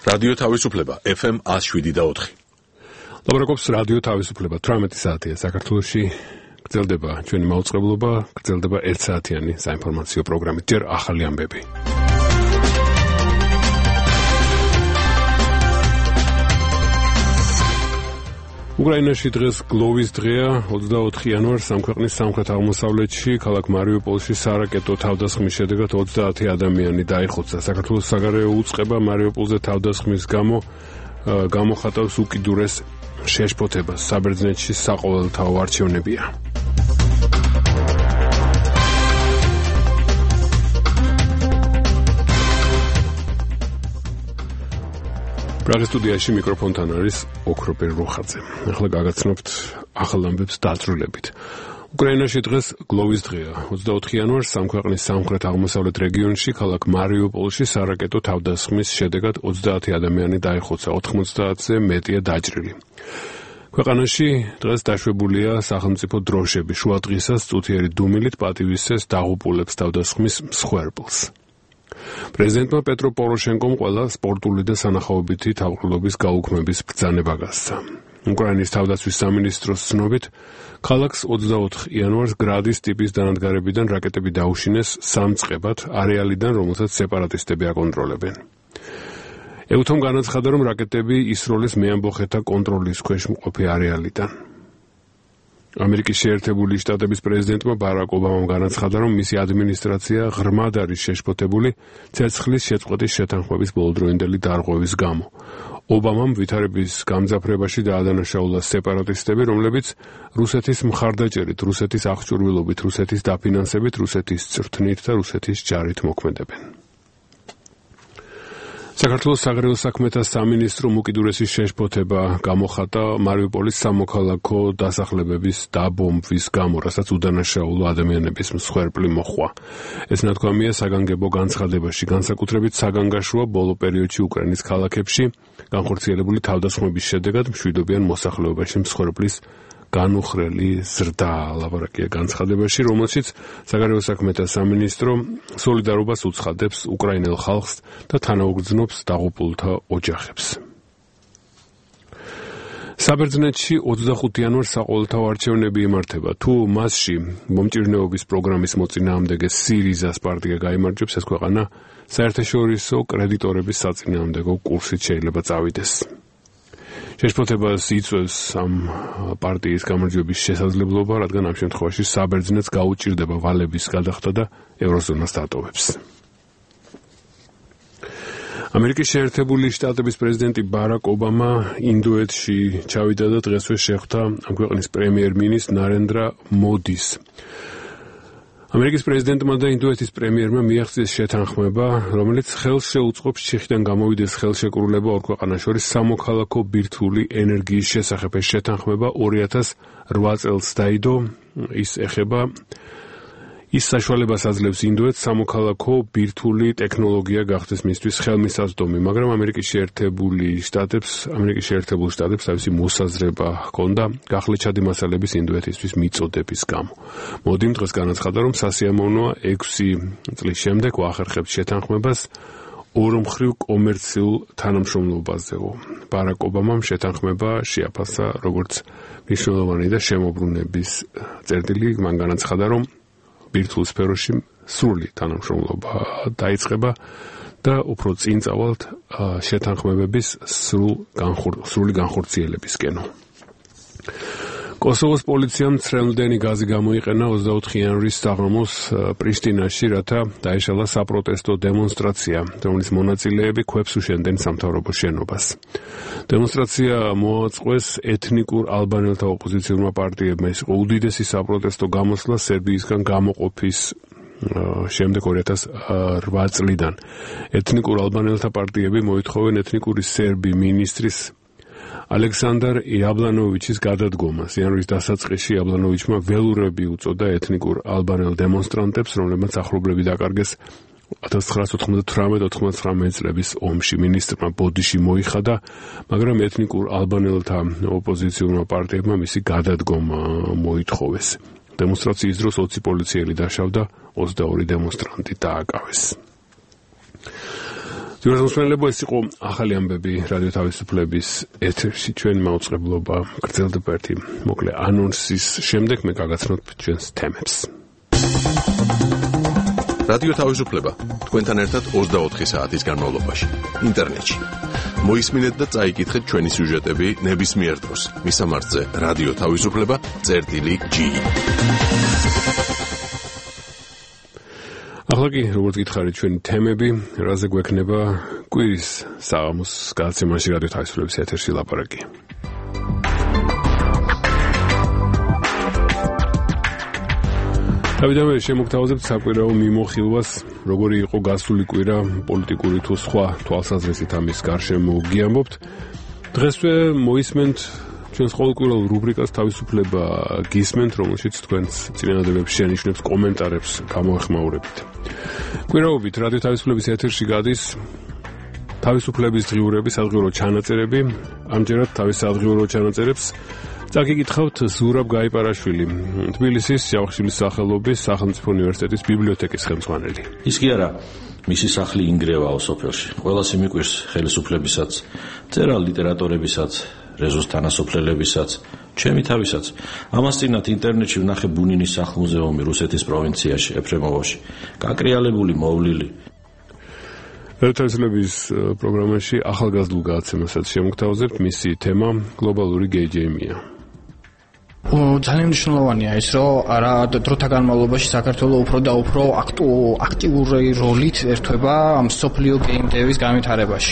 რადიო თავისუფლება FM 107.4. ლაპარაკობს რადიო თავისუფლება 18 საათია საქართველოში. გრძელდება ჩვენი მაუწყებლობა, გრძელდება 1 საათიანი საინფორმაციო პროგრამით. ჯერ ახალი ამბები. უკრაინაში დღეს გლოვის დღეა, 24 იანვარს ამ ქვეყნის სამხრეთ-აღმოსავლეთში, ქალაქ მარიუპოლში სარაკეტო თავდასხმის შედეგად 30 ადამიანი დაიხოცა. საქართველოს საგარეო უწყება მარიუპოლზე თავდასხმის გამო გამოხატავს უკიდურეს შეშფოთებას. საბერძნეთში საყოველთაო არჩევნებია. პრაღის სტუდიაში მიკროფონთან არის ოქროპერ რუხაძე. ახლა გაგაცნობთ ახალ ამბებს დაწვრილებით. უკრაინაში დღეს გლოვის დღეა. 24 იანვარს ამ ქვეყნის სამხრეთ-აღმოსავლეთ რეგიონში, ქალაქ მარიუპოლში სარაკეტო თავდასხმის შედეგად 30 ადამიანი დაიხოცა, 90-ზე მეტია დაჭრილი. ქვეყანაში დღეს დაშვებულია სახელმწიფო დროშები. შუადღისას წუთიერი დუმილით პატივისცეს დაღუპულებს თავდასხმის მსხვერპლს. პრეზიდენტმა პეტრო პოროშენკომ ყველა სპორტული და სანახაობითი თავყრილობის გაუქმების ბრძანება გასცა. უკრაინის თავდაცვის სამინისტროს ცნობით, ქალაქს 24 იანვარს გრადის ტიპის დანადგარებიდან რაკეტები დაუშინეს სამწყებად არეალიდან, რომელსაც სეპარატისტები აკონტროლებენ. ეუთომ განაცხადა, რომ რაკეტები ისროლის მეამბოხეთა კონტროლის ქვეშ მყოფი არეალიდან. ამერიკის შეერთებული შტატების პრეზიდენტმა ბარაკ ობამამ განაცხადა, რომ მისი ადმინისტრაცია ღრმად არის შეშფოთებული ცეცხლის შეწყვეტის შეთანხმების ბოლოდროინდელი დარღვევის გამო. ობამამ ვითარების გამძაფრებაში დაადანაშაულა სეპარატისტები, რომლებიც რუსეთის მხარდაჭერით, რუსეთის აღჭურვილობით, რუსეთის დაფინანსებით, რუსეთის წრთნით და რუსეთის ჯარით მოქმედებენ. საქართველოს საგარეო საქმეთა სამინისტრომ უკიდურესი შეშფოთება გამოხატა მარიუპოლის სამოქალაქო დასახლებების დაბომბვის გამო, რასაც უდანაშაულო ადამიანების მსხვერპლი მოჰყვა. ეს ნათქვამია საგანგებო განცხადებაში, განსაკუთრებით საგანგაშოა ბოლო პერიოდში უკრაინის ქალაქებში განხორციელებული თავდასხმების შედეგად მშვიდობიან მოსახლეობაში მსხვერპლის განუხრელი ზრდა. ლაპარაკია განცხადებაში, რომელშიც საგარეო საქმეთა სამინისტრო სოლიდარობას უცხადებს უკრაინელ ხალხს და თანაუგრძნობს დაღუპულთა ოჯახებს. საბერძნეთში 25 იანვარს საყოველთაო არჩევნები იმართება. თუ მასში მომჭირნეობის პროგრამის მოწინააღმდეგე სირიზას პარტია გაიმარჯვებს, ეს ქვეყანა საერთაშორისო კრედიტორების საწინააღმდეგო კურსით შეიძლება წავიდეს. შეშფოთებას იწვევს ამ პარტიის გამარჯვების შესაძლებლობა, რადგან ამ შემთხვევაში საბერძნეთს გაუჭირდება ვალების გადახდა და ევროზონას დატოვებს. ამერიკის შეერთებული შტატების პრეზიდენტი ბარაკ ობამა ინდოეთში ჩავიდა და დღესვე შეხვდა ამ ქვეყნის პრემიერ-მინისტრ ნარენდრა მოდის. ამერიკის პრეზიდენტმა და ინდოეთის პრემიერმა მიაღწიეს შეთანხმება, რომელიც ხელს შეუწყობს ჩიხიდან გამოვიდეს ხელშეკრულება ორ ქვეყანას შორის სამოქალაქო ბირთვული ენერგიის შესახებ. ეს შეთანხმება 2008 წელს დაიდო. ის საშუალებას აძლევს ინდოეთს სამოქალაქო ბირთვული ტექნოლოგია გახდეს მისთვის ხელმისაწვდომი, მაგრამ ამერიკის შეერთებულ შტატებს თავისი მოსაზრება ჰქონდა გახლეჩადი მასალების ინდოეთისთვის მიწოდების გამო. მოდი დღეს განაცხადა, რომ სასიამოვნოა 6 წლის შემდეგ ვახერხებთ შეთანხმებას ორმხრივ კომერციულ თანამშრომლობაზეო. ბარაკ ობამამ შეთანხმება შეაფასა როგორც მნიშვნელოვანი და შემოbrunების წერტილი. მან განაცხადა, რომ ბირთვულ სფეროში სრული თანამშრომლობა დაიწყება და უფრო წინ წავალთ შეთანხმებების სრული განხორციელებისკენ. კოსოვოს პოლიციამ ცრემლდენი გაზი გამოიყენა 24 იანვრის საღამოს პრიშტინაში, რათა დაეშალა საპროტესტო დემონსტრაცია, რომლის მონაწილეები ქვებს უშენდნენ სამთავრობო შენობას. დემონსტრაცია მოაწყვეს ეთნიკურ ალბანელთა ოპოზიციურმა პარტიებმა. ეს იყო უდიდესი საპროტესტო გამოსვლა სერბიისგან გამოყოფის შემდეგ 2008 წლიდან. ეთნიკურ ალბანელთა პარტიები მოითხოვენ ეთნიკური სერბი მინისტრის ალექსანდარ იაბლანოვიჩის გადადგომას. იანვრის დასაწყისში იაბლანოვიჩმა ველურები უწოდა ეთნიკურ ალბანელ დემონსტრანტებს, რომლებმაც ახლობლები დაკარგეს 1998-99 წლების ომში. მინისტრმა ბოდიში მოიხადა, მაგრამ ეთნიკურ ალბანელთა ოპოზიციურმა პარტიებმა მისი გადადგომა მოითხოვეს. დემონსტრაციის დროს 20 პოლიციელი დაშავდა, 22 დემონსტრანტი დააკავეს. Ძვირადღირებულება ეს იყო ახალი ამბები რადიო თავისუფლების ეთერში ჩვენ მაუწყებლობა გრძელდება ერთი მოკლე ანონსის შემდეგ მე გაგაცნობთ ჩვენს თემებს. რადიო თავისუფლება თქვენთან ერთად 24 საათის განმავლობაში ინტერნეტში. მოისმინეთ და წაიკითხეთ ჩვენი სიუჟეტები ნებისმიერ დროს. მისამართზე რადიო თავისუფლება.ge. ახლა კი როგორც გითხარით ჩვენი თემები, რაზე გვექნება კვირის საღამოს გადაცემაში რადიო თავისუფლების ეთერში ლაპარაკი. დავიდამე შემოგთავაზებთ საკვირაო მიმოხილვას, როგორი იყო გასული კვირა პოლიტიკური თუ სხვა თვალსაზრისით ამის გარშემო გიამბობთ. დღესვე მოისმენთ ჩვენს ყოველკვირეულ რუბრიკას თავისუფლება გისმენთ, რომელშიც თქვენს წინადადებებს შეანიშნებს კომენტარებს გამოეხმაურებით. კვირაობით რადიო თავისუფლების ეთერში გადის თავისუფლების დღიურების სადღიურო ჩანაწერები, ამჯერად თავის სადღიურო ჩანაწერებს წაგიკითხავთ ზურაბ გაიპარაშვილი, თბილისის ჯავახიშვილის სახელობის სახელმწიფო უნივერსიტეტის ბიბლიოთეკის ხელმძღვანელი. ის კი არა, მისი სახლი ინგრევაო სოფელში. ყველას იმიკვირს ხელისუფლებისაც, წერალ ლიტერატორებისაც, რეზოს თანასოფლელებისაც, ჩემი თავისაც. ამას წინათ ინტერნეტში ვნახე ბუნინის სახლ-მუზეუმი რუსეთის პროვინციაში, ეფრემოვოში. გაკრიალებული მოვლილი. რადიოთავისუფლების პროგრამაში ახალგაზრდულ გადაცემასაც შემოგთავაზებთ, მისი თემა გლობალური გეიჯეიმია. ძალიან მნიშვნელოვანია ის, რომ დროთა განმავლობაში საქართველოს უფრო და უფრო აქტიური როლით ერთვება ამ სოფლიო გეიმ დევის განვითარებაში.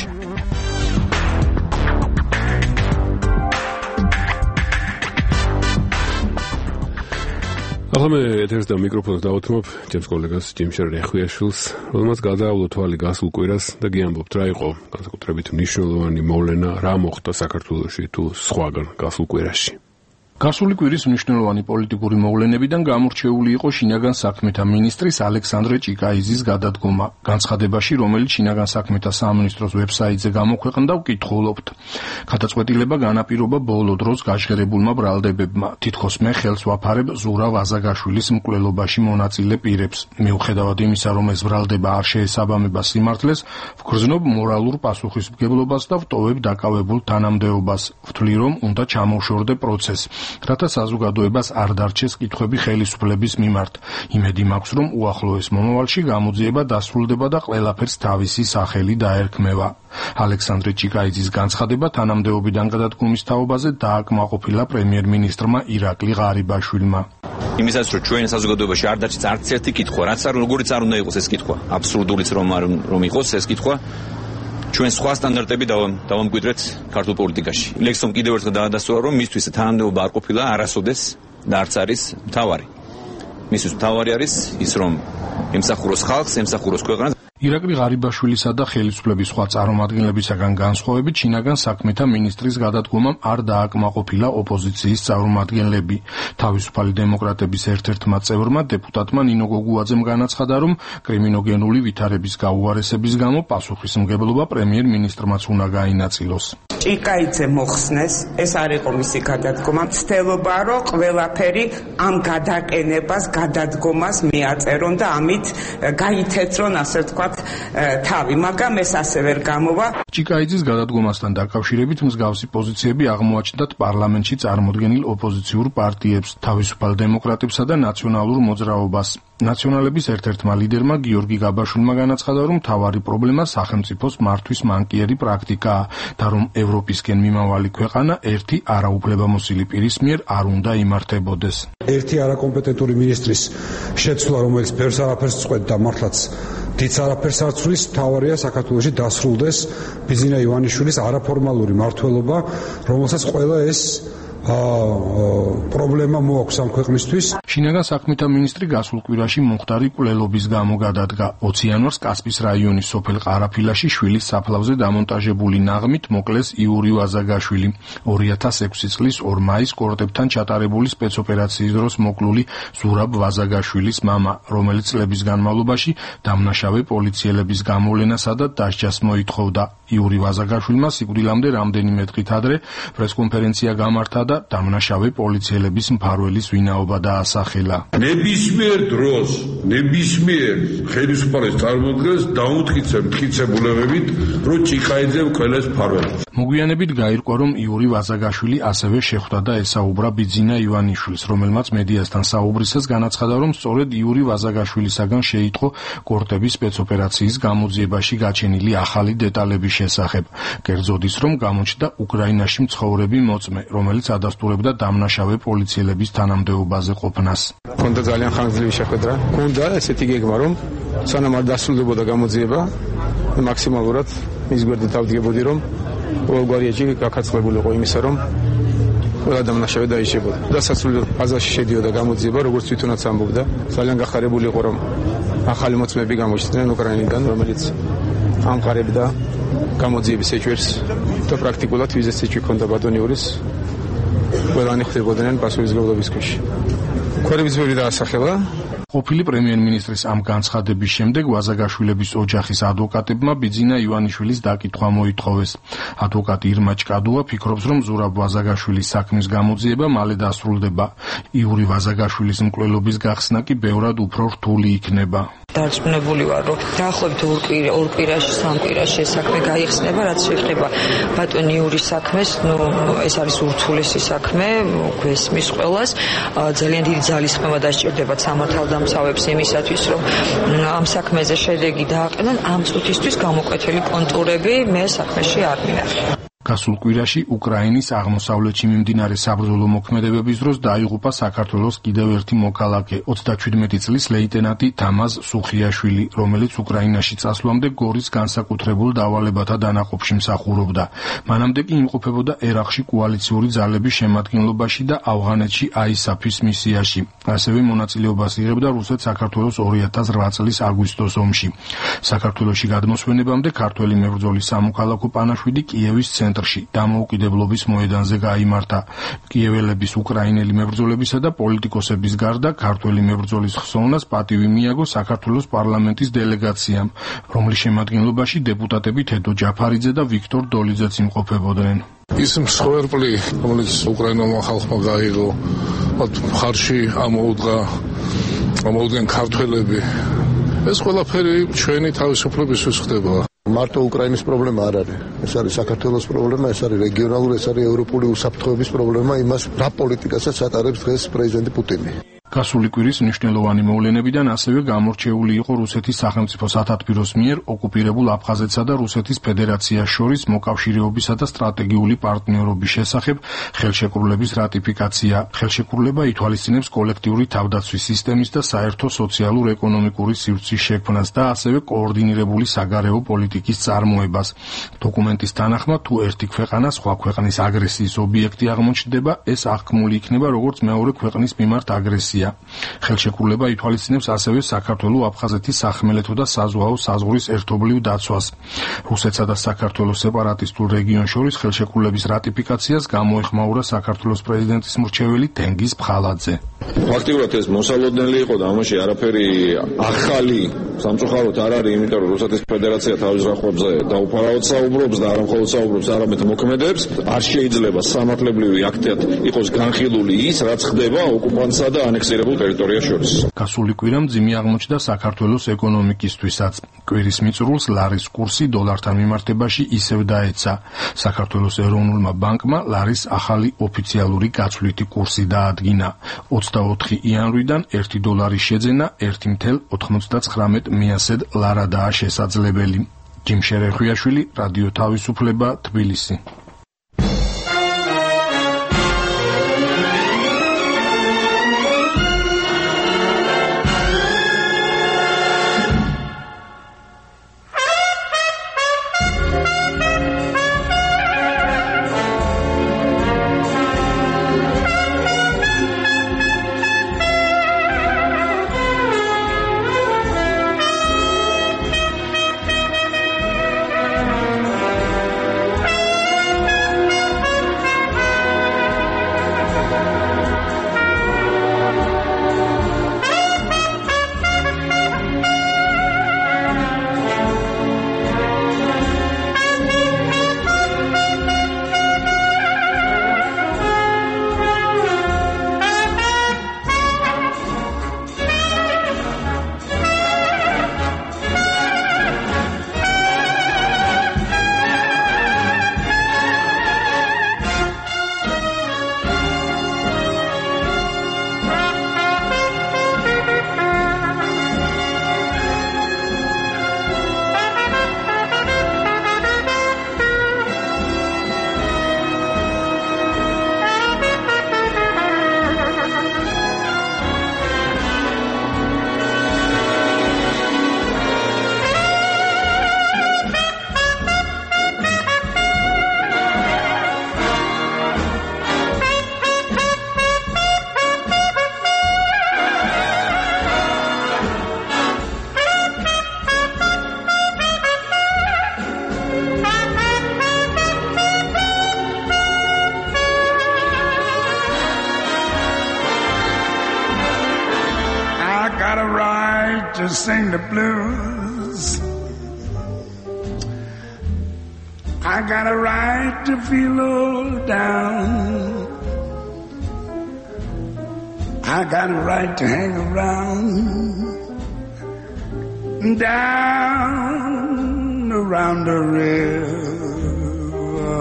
ახლა მე ეთერს და მიკროფონს დავუთმობ ჩემს კოლეგას ჯიმშერ რეხვიაშვილს, რომელმაც გადაავლო თვალი გასულ კვირას და გიამბობთ, რა იყო განსაკუთრებით მნიშვნელოვანი მოვლენა, რა მოხდა საქართველოში თუ სხვაგან გასულ კვირაში. გასული კვირის მნიშვნელოვანი პოლიტიკური მოვლენებიდან გამორჩეული იყო შინაგან საქმეთა მინისტრის ალექსანდრე ჭიკაიძის გადადგომა. განცხადებაში, რომელიც შინაგან საქმეთა სამინისტროს ვებსაიტზე გამოქვეყნდა, ვკითხულობთ. გადაწყვეტილება განაპირობა ბოლო დროს გაჟღერებულმა ბრალდებებმა. თითქოს მე ხელს ვაფარებ ზურაბ აზაგაშვილის მკვლელობაში მონაწილე პირებს. მიუხედავად იმისა, რომ ეს ბრალდება არ შეესაბამება სიმართლეს, ვგრძნობ მორალურ პასუხისმგებლობას და ვტოვებ დაკავებულ თანამდებობას. ვთვლი, რომ უნდა ჩამოვშორდე პროცესს. რათა საზოგადოებას არ დარჩეს კითხვები ხელისუფლების მიმართ. იმედი მაქვს, რომ უახლოეს მომავალში გამოძიება დასრულდება და ყველაფერს თავისი სახელი დაერქმევა. ალექსანდრე ჭიკაიძის განცხადება თანამდებობიდან გადადგომის თაობაზე დააკმაყოფილა პრემიერ-მინისტრმა ირაკლი ღარიბაშვილმა. იმისაც რომ ჩვენ საზოგადოებაში არ დარჩეს არც ერთი კითხვა, რაც არ როგორიც არ უნდა იყოს ეს კითხვა. აბსურდულიც რომ იყოს ეს კითხვა. ჩვენ სხვა სტანდარტები დავამკვიდრეთ ქართულ პოლიტიკაში. ლექსომ კიდევ ერთხელ დაადასტურა, რომ მისთვის თანამდებობა არ ყოფილა არასოდეს და არც არის მთავარი. მისთვის მთავარი არის ის, რომ ემსახუროს ხალხს, ემსახუროს ქვეყანას. ირაკლი ღარიბაშვილისა და ხელისუფლების სხვა წარმომადგენლებისაგან განსხვავებით, შინაგან საქმეთა მინისტრის გადადგომამ არ დააკმაყოფილა ოპოზიციის წარმომადგენლები. თავისუფალი დემოკრატების ერთ-ერთმა წევრმა დეპუტატმა ნინო გოგუაძემ განაცხადა, რომ კრიმინოგენული ვითარების გაუარესების გამო პასუხისმგებლობა პრემიერ-მინისტრმაც უნდა გაინაწილოს. ჭიკაიძე მოხსნეს, ეს არ იყო მისი გადადგომა. მცდელობა, რომ ყველაფერი ამ გადაყენებას, გადადგომას მიაწერონ და ამით გაითეთრონ, ასე ვთქვათ, თავი, მაგრამ ეს ასე ვერ გამოვა. ჭიკაიძის გადადგომასთან დაკავშირებით მსგავსი პოზიციები აღმოაჩნდათ პარლამენტში წარმოდგენილ ოპოზიციურ პარტიებს, თავისუფალ დემოკრატებსა და ნაციონალურ მოძრაობას. ნაციონალების ერთ-ერთმა ლიდერმა გიორგი გაბაშვილმა განაცხადა, რომ მთავარი პრობლემა სახელმწიფოს მართვის მანკიერი პრაქტიკაა და რომ ევროპისკენ მიმავალი ქვეყანა ერთი არაუფლებამოსილი პირის მიერ არ უნდა იმართებოდეს. ერთი არაკომპეტენტური მინისტრის შეცვლა, რომელიც ბევრს არაფერს წყვეტდა, მართლაც დიდ არაფერს არ ცვლის, მთავარია საქართველოში დასრულდეს ბიზინა ივანიშვილის არაფორმალური მმართველობა, რომელსაც ყველა ეს პრობლემა მოაქვს ამ ქვეყნისთვის. შინაგან საქმეთა მინისტრი გასულ კვირაში მომხდარი მკვლელობის გამო გადადგა. 20 იანვარს კასპის რაიონის სოფელ ყარაფილაში შვილის საფლავზე დამონტაჟებული ნაღმით მოკლეს იური ვაზაგაშვილი. 2006 წლის 2 მაისს კორტებთან ჩატარებული სპეცოპერაციის დროს მოკლული ზურაბ ვაზაგაშვილის მამა, რომელიც წლების განმავლობაში დამნაშავე პოლიციელების გამოვლენასა და დასჯას მოითხოვდა. იური ვაზაგაშვილმა სიკვდილამდე რამდენიმე დღით ადრე პრესკონფერენცია გამართა და და დამნაშავე პოლიციელების მფარველის ვინაობა დაასახელა. ნებისმიერ დროს, ნებისმიერ ხელისუფლებას წარმოადგენს დაუთქიცებ მტკიცებულებებით, რომ ჭიქაიძემ ყველას მფარველობს. მოგვიანებით გაირკვა, რომ იური ვაზაგაშვილი ასევე შეხვდა და ესაუბრა ბიძინა ივანიშვილს, რომელმაც მედიასთან საუბრისას განაცხადა, რომ სწორედ იური ვაზაგაშვილისაგან შეიტყო კორტების სპეცოპერაციის გამოძიებაში გაჩენილი ახალი დეტალების შესახებ. კერძოდ ის, რომ გამოჩნდა უკრაინაში მცხოვრები მოწმე, რომელიც ადასტურებდა დამნაშავე პოლიციელების თანამდებობაზე ყოფნას. Კონდა ძალიან ხანგრძლივი შეხვედრა. Კონდა ესეთი გეგმა, რომ სანამ არ დასრულდებოდა გამოძიება, მაქსიმალურად მის გვერდით დავდგებოდი, რომ ყოველგვარიაჭი გაქაცმებულიყო იმისა, რომ ყველა დამნაშავე დაიშებოდა. დასასრულებლად ფაზაში შედიოდა გამოძიება, როგორც თვითონაც ამბობდა. ძალიან გახარებული იყო, რომ ახალი მოწმეები გამოჩნდნენ უკრაინიდან, რომელიც ამყარებდა გამოძიების ეჭვერს და პრაქტიკულად ვიზის ეჭვი ჰქონდა ბატონ იურის. ყველანი ხვდებოდნენ პასუხისმგებლობის ქვეშ. ქორების ბევრი დაასახელა. ყოფილი პრემიერ-მინისტრის ამ განცხადების შემდეგ ვაზაგაშვილების ოჯახის ადვოკატებმა ბიძინა ივანიშვილის დაკითხვა მოითხოვეს. ადვოკატი ირმა ჭკადუა ფიქრობს, რომ ზურაბ ვაზაგაშვილის საქმის გამოძიება მალე დასრულდება. იური ვაზაგაშვილის მკვლელობის გახსნა კი ბევრად უფრო რთული იქნება. დარწმუნებული ვარ, რომ დაახლოებით ორ კვირაში, სამ კვირაში ეს საქმე გაიხსნება, რაც შეეხება ბატონ იურის საქმეს, ეს არის ურთულესი საქმე, გვესმის ყველას. ძალიან დიდი ძალისხმევა დასჭირდებათ სამართალდამცავებს იმისათვის, რომ ამ საქმეზე შედეგი დააყენონ, ამ წუთისთვის გამოკვეთილი კონტურები მე საქმეში არ მინახე. გასულ კვირაში უკრაინის აღმოსავლეთში მიმდინარე საბრძოლო მოქმედებების დროს დაიღუპა საქართველოს კიდევ ერთი მოქალაქე, 37 წლის ლეიტენანტი თამაზ სუხიაშვილი, რომელიც უკრაინაში წასვლამდე გორის განსაკუთრებულ დავალებათა დანაყოფში მსახურობდა. მანამდე კი იმყოფებოდა ერაყში კოალიციური ძალების შემადგენლობაში და ავღანეთში ISAF-ის მისიაში. ასევე მონაწილეობას იღებდა რუსეთ-საქართველოს 2008 წლის აგვისტოს ომში. საქართველოში გადმოსვენებამდე ქართველი მებრძოლის სამოქალაქო პანაშვიდი კიევის ცენტრში დამოუკიდებლობის მოედანზე გაიმართა. კიეველების უკრაინელი მებრძოლებისა და პოლიტიკოსების გარდა ქართველი მებრძოლის ხსოვნას პატივი მიაგო საქართველოს პარლამენტის დელეგაციამ, რომლის შემადგენლობაში დეპუტატები თედო ჯაფარიძე და ვიქტორ დოლიძეც იმყოფებოდნენ. ის მსხვერპლი, რომელიც უკრაინულმა ხალხმა გაიღო, მხარში ამოუდგენ ქართველები. ეს ყველაფერი ჩვენი თავისუფლებისთვის ხდება. მარტო უკრაინის პრობლემა არ არის. ეს არის საქართველოს პრობლემა, ეს არის რეგიონალური, ეს არის ევროპული უსაფრთხოების პრობლემა, იმას რა პოლიტიკასაც ატარებს დღეს პრეზიდენტი პუტინი. გასული კვირის მნიშვნელოვანი მოვლენებიდან ასევე გამორჩეული იყო რუსეთის სახელმწიფო სათათბიროს მიერ ოკუპირებულ აფხაზეთსა და რუსეთის ფედერაციას შორის მოკავშირეობისა და სტრატეგიული პარტნიორობის შესახებ ხელშეკრულების რატიფიკაცია. ხელშეკრულება ითვალისწინებს კოლექტიური თავდაცვის სისტემის და საერთო სოციალურ-ეკონომიკური სივრცის შექმნას და ასევე კოორდინირებული საგარეო პოლიტიკის წარმოებას. დოკუმენტის თანახმად, თუ ერთი ქვეყანა სხვა ქვეყნის აგრესიის ობიექტი აღმოჩნდება, ეს აღქმული იქნება როგორც მეორე ქვეყნის მიმართ აგრესია. ხელშეკრულება ითვალისწინებს ასევე საქართველო-აფხაზეთის სახმელეთო და საზღვაო საზღვრის ერთობლივ დაცვას. რუსეთსა და საქართველოს სეპარატისტულ რეგიონს შორის ხელშეკრულების რატიფიკაციას გამოეხმაურა საქართველოს პრეზიდენტის მრჩეველი თენგიზ ფხალაძე. ფაქტიურად ეს მოსალოდნელი იყო და ამაში არაფერი ახალი სამწუხაროდ არ არის, იმიტომ რომ რუსეთის ფედერაცია თავის რახვებზე დაუფარავად საუბრობს და არა მხოლოდ საუბრობს, არამედ მოქმედებს. არ შეიძლება სამართლებრივი აქტად იყოს განხილული ის, რაც ხდება ოკუპანტსა და ანექსირებულ ტერიტორიას შორის. გასული კვირა მძიმე აღმოჩნდა საქართველოს ეკონომიკისთვისაც. კვირის მიწურულს ლარის კურსი დოლართან მიმართებაში ისევ დაეცა. საქართველოს ეროვნულმა ბანკმა ლარის ახალი ოფიციალური გაცვლითი კურსი დაადგინა. 24 იანვრიდან 1 დოლარის შეძენა 1.99 მიასედ ლარადაა შესაძლებელი. ჯიმშერ ერხვიაშვილი, რადიო თავისუფლება, თბილისი. got a right to sing the blues. I got a right to feel low down. I got a right to hang around, down around the river.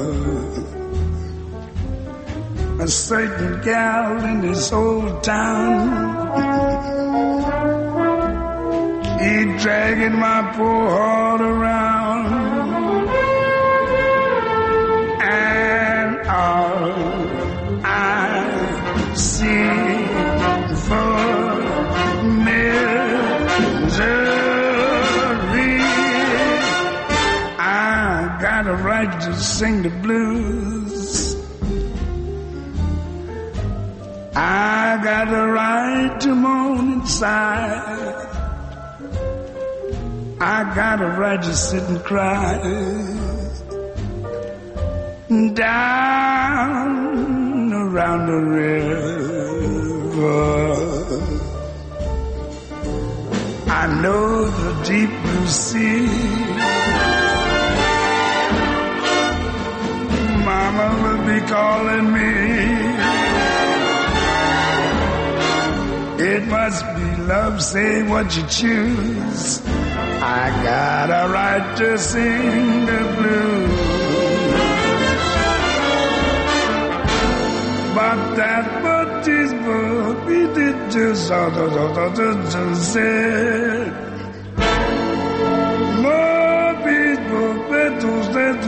A certain gal in this old town keep dragging my poor heart around, and all I see for misery. I got a right to sing the blues. I got a right to moan inside. I got a right to sit and cry down around the river. I know the deep blue sea. Mama will be calling me. It must be love, say what you choose. I got a right to sing the blues. But that but is but we did just say no people betus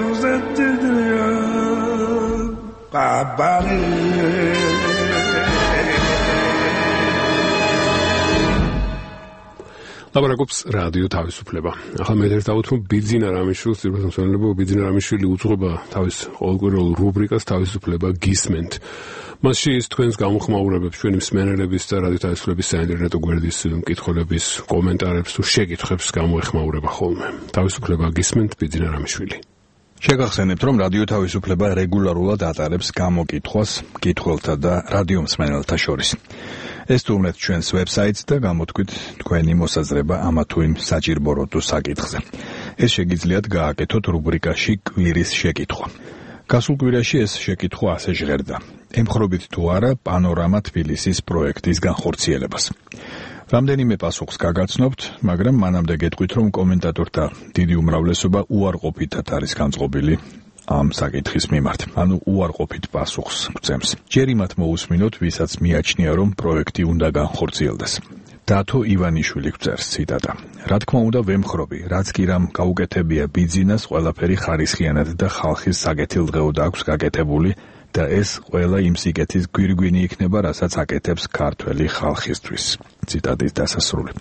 ლაპარაკობს რადიო თავისუფლება. ახლა მე ერთად რომ ბიძინა რამიშვილს, ძირფასმცველებო ბიძინა რამიშვილი უძღვება თავის ყოველკვირეულ რუბრიკას თავისუფლება გისმენთ. მასში ის თქვენს გამოხმაურებებს, ჩვენი მსმენელების და რადიო თავისუფლების საინტერნეტო გვერდის მკითხველების კომენტარებს თუ შეკითხვებს გამოეხმაურება ხოლმე. თავისუფლება გისმენთ, ბიძინა რამიშვილი. შეგახსენებთ, რომ რადიო თავისუფლება რეგულარულად ატარებს გამოკითხვას მკითხველთა და რადიო მსმენელთა შორის. ეს თუნდაც ჩვენს ვებსაიტს და გამოთქვით თქვენი მოსაზრება ამა თუ იმ საჭირბოროტო საკითხზე. ეს შეგიძლიათ გააკეთოთ რუბრიკაში კვირის შეკითხვა. გასულ კვირაში ეს შეკითხვა ასე ჟღერდა: ემხრობით თუ არა პანორამა თბილისის პროექტის განხორციელებას. რამდენიმე პასუხს გაგაცნობთ, მაგრამ მანამდე გეტყვით, რომ კომენტატორთა დიდი უმრავლესობა უარყოფითად არის განწყობილი ამ საკითხის მიმართ, ანუ უარყოფით პასუხს გვცემს. ჯერ იმათ მოусმინოთ, ვისაც მიაჩნია, რომ პროექტი უნდა განხორციელდეს. დათო ივანიშვილი გვწერს ციტატა: რა თქმა უნდა ვემხრობი, რაც კი რამ გაუკეთებია ბიძინას, ყველაფერი ხარისხიანად და ხალხის საკეთილდღეოდ აქვს გაკეთებული და ეს ყველა იმ სიკეთის გვირგვინი იქნება, რასაც აკეთებს ქართველი ხალხისთვის. ციტატის დასასრული.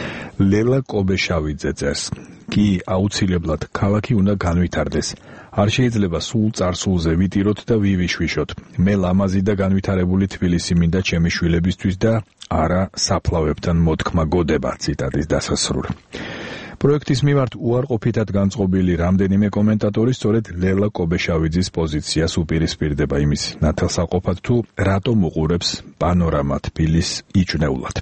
ლელა კობეშავიძე წერს: კი აუცილებლად ქალაქი უნდა განვითარდეს. არ შეიძლება სულ წარსულზე ვიტიროთ და ვივიშვიშოთ. მე ლამაზი და განვითარებული თბილისი მინდა ჩემი შვილებისთვის და არა საფლავებთან მოთქმა გოდება. ციტატის დასასრული. პროექტის მიმართ უარყოფითად განწყობილი რამდენიმე კომენტატორი სწორედ ლელა კობეშავიძის პოზიციას უპირისპირდება იმის ნათელსაყოფად თუ რატომ უყურებს პანორამა თბილის იჭნეულად.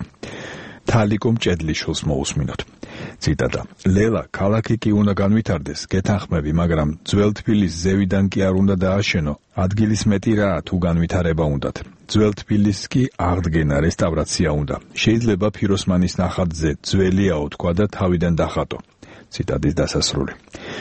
თალიკო მჭედლიშვილს მოусმინოთ. ციტატა: ლელა, ქალაქი კი უნდა განვითარდეს, გეთანხმები, მაგრამ ძველ თბილის ზევიდან კი არ უნდა დააშენო. ადგილის მეტი რაა თუ განვითარება უნდათ. ძველ თბილის კი აღდგენა, რესტავრაცია უნდა. შეიძლება ფიროსმანის ნახატზე ძველიაო თქვა და თავიდან დახატო. ციტატის დასასრული.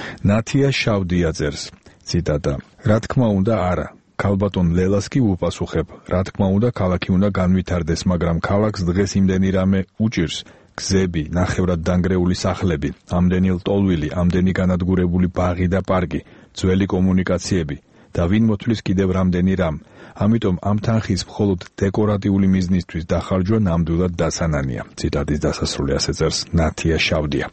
ნათია შავდია წერს. ციტატა: რა თქმა უნდა, არა. ქალბატონ ლელას კი უპასუხებ, რა თქმა უნდა, ქალაქი უნდა განვითარდეს, მაგრამ ქალაქს დღეს იმდენი რამე უჭირს. გზები, ნახევრად დანგრეული სახლები, ამდენი ლტოლვილი, ამდენი განადგურებული ბაღი და პარკი, ძველი კომუნიკაციები და ვინ მოთვლის კიდევ რამდენი რამ. ამიტომ ამ თანხის მხოლოდ დეკორატიული მიზნისთვის დახარჯვა ნამდვილად დასანანია. ციტატის დასასრული ასე წერს ნათია შავდია.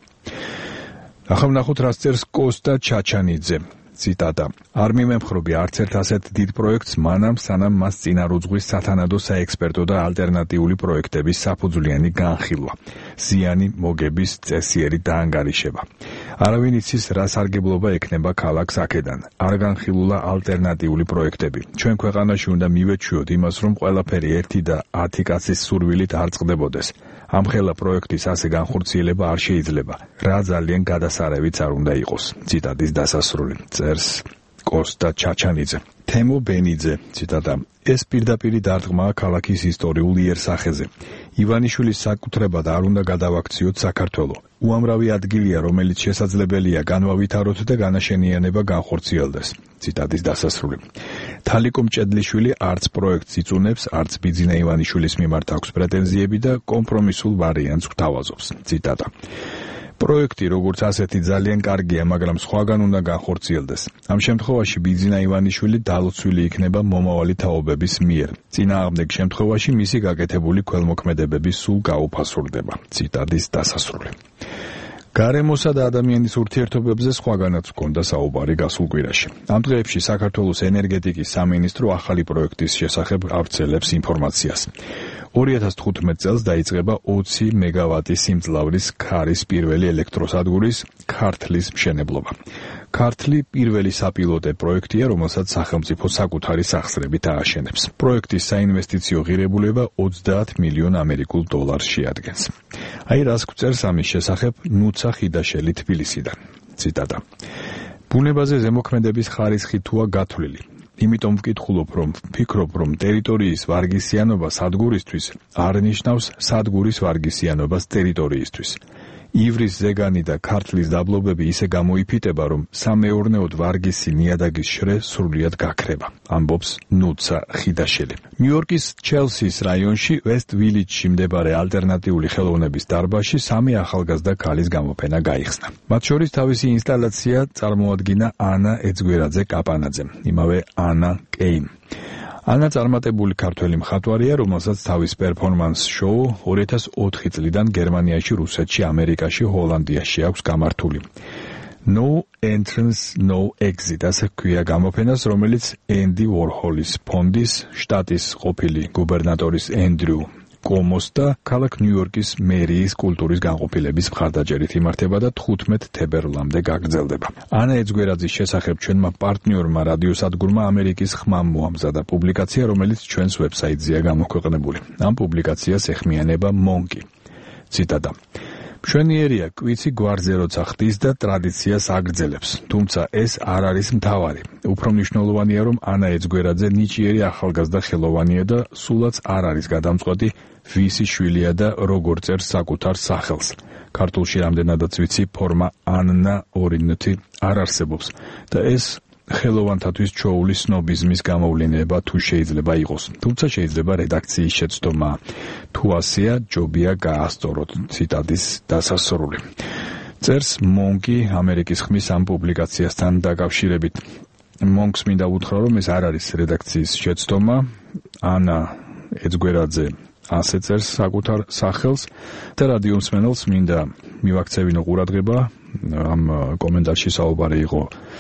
ახლა ვნახოთ, რას წერს კოსტა ჩაჩანიძე. ციტატა: არ მიმემხრობი არც ერთ ასეთ დიდ პროექტს მანამ, სანამ მას წინა რუძღვის სათანადო საექსპერტო და ალტერნატიული პროექტების საფუძვლიანი განხილვა, ზიანი მოგების წესიერი დაანგარიშება. არავინ იცის რა სარგებლობა ექნება ქალაქს აქედან. არ განხილულა ალტერნატიული პროექტები. ჩვენ ქვეყანაში უნდა მივეჩვიოთ იმას, რომ ყველაფერი 1 და 10 კაცის სურვილით არ წყდებოდეს. ამ ხელა პროექტის ასე განხორციელება არ შეიძლება. რა ძალიან გადასარევიც არ უნდა იყოს. ციტატის დასასრული. წერს კოსტა ჩაჩანიძე. თემო ბენიძე, ციტატა. ეს პირდაპირი დარტყმაა ქალაქის ისტორიულ იერსახეზე. ივანიშვილის საკუთრებად არ უნდა გადავაქციოთ საქართველო. უამრავი ადგილია, რომელიც შესაძლებელია განვავითაროთ და განაშენიანება განხორციელდეს. ციტატის დასასრული. თალიკო მჭედლიშვილი არც პროექტს იწუნებს, არც ბიძინა ივანიშვილის მიმართ აქვს პრეტენზიები და კომპრომისულ ვარიანტს გვთავაზობს. ციტატა. პროექტი როგორც ასეთი ძალიან კარგია, მაგრამ სხვაგან უნდა განხორციელდეს. ამ შემთხვევაში ბიძინა ივანიშვილი დალოცვილი იქნება მომავალი თაობების მიერ. წინააღმდეგ შემთხვევაში მისი გაკეთებული ქველმოქმედებები სულ გაუფასურდება. ციტატის დასასრული. გარემოსა და ადამიანის ურთიერთობებზე სხვაგანაც ჰქონდა საუბარი გასულ კვირაში. ამ დღეებში საქართველოს ენერგეტიკის სამინისტრო ახალი პროექტის შესახებ ავრცელებს ინფორმაციას. 2015 წელს დაიწყება 20 მეგავატის სიმძლავრის ქარის პირველი ელექტროსადგურის ქართლის მშენებლობა. ქართლი პირველი საპილოტე პროექტია, რომელსაც სახელმწიფო საკუთარი სახსრებით ააშენებს. პროექტის საინვესტიციო ღირებულება 30 მილიონ ამერიკულ დოლარს შეადგენს. აი რას გვწერს ამის შესახებ ნუცა ხიდაშელი თბილისიდან. ციტატა. ბუნებაზე ზემოქმედების ხარისხი თუა გათვლილი. იმიტომ ვფიქრობ, რომ ტერიტორიის ვარგისიანობა სადგურისთვის არ ნიშნავს სადგურის ვარგისიანობას ტერიტორიისთვის. ივრის ზეგანი და ქართლის დაბლობები ისე გამოიფიტება, რომ სამეურნეოდ ვარგისი ნიადაგის შრე სრულიად გაქრება, ამბობს ნუცა ხიდაშელი. ნიუ-იორკის ჩელსის რაიონში ვესტ ვილიჯში მდებარე ალტერნატიული ხელოვნების დარბაზში 3 ახალგაზრდა ქალის გამოფენა გაიხსნა. მათ შორის თავისი ინსტალაცია წარმოადგინა ანა ეძგვერაძე კაპანაძემ, იმავე ანა კეიმ. ანა წარმატებული ქართველი მხატვარია, რომელსაც თავის პერფორმანს შოუ 2004 წლიდან გერმანიაში, რუსეთში, ამერიკაში, ჰოლანდიაში აქვს გამართული. No Entrance, No Exit, ასე ქვია გამოფენას, რომელიც ენდი ვორჰოლის ფონდის, შტატის ყოფილი გუბერნატორის ენდრიუ კომოს და ქალაქ ნიუ-იორკის მერიის კულტურის განყოფილების მხარდაჭერით იმართება და 15 თებერვლამდე გაგრძელდება. ანა ეძგვერაძის შესახებ ჩვენმა პარტნიორმა რადიოსადგურმა ამერიკის ხმამ მოამზადა პუბლიკაცია, რომელიც ჩვენს ვებსაიტზეა გამოქვეყნებული. ამ პუბლიკაციას ეხმიანება მონკი. ციტატა. მშვენიერია კვიცი გვარზე როცა ხდის და ტრადიციას აგრძელებს, თუმცა ეს არ არის მთავარი. უფრო მნიშვნელოვანია, რომ ანა ეძგვერაძე ნიჭიერი ახალგაზრდა ხელოვანია და სულაც არ არის გადამწყვეტი ვისი შვილია და როგორ წერს საკუთარ სახელს. ქართულში რამდენადაც ვიცი ფორმა ანნა ორინოთი არ არსებობს და ეს ხელოვანთათვის ჩოულის სნობიზმის გამოვლენა თუ შეიძლება იყოს, თუმცა შეიძლება რედაქციის შეცდომა. თუ ასეა, ჯობია გაასწოროთ. ციტატის დასასრული. წერს მონკი ამერიკის ხმის ამ პუბლიკაციასთან დაკავშირებით. მონკს მინდა უთხრა, რომ ეს არ არის რედაქციის შეცდომა. ანა ეძგვერაძე ასე წერს საკუთარ სახელს და რადიო მსმენელს მინდა მივაქცევინო ყურადღება. ამ კომენტარში საუბარი იყო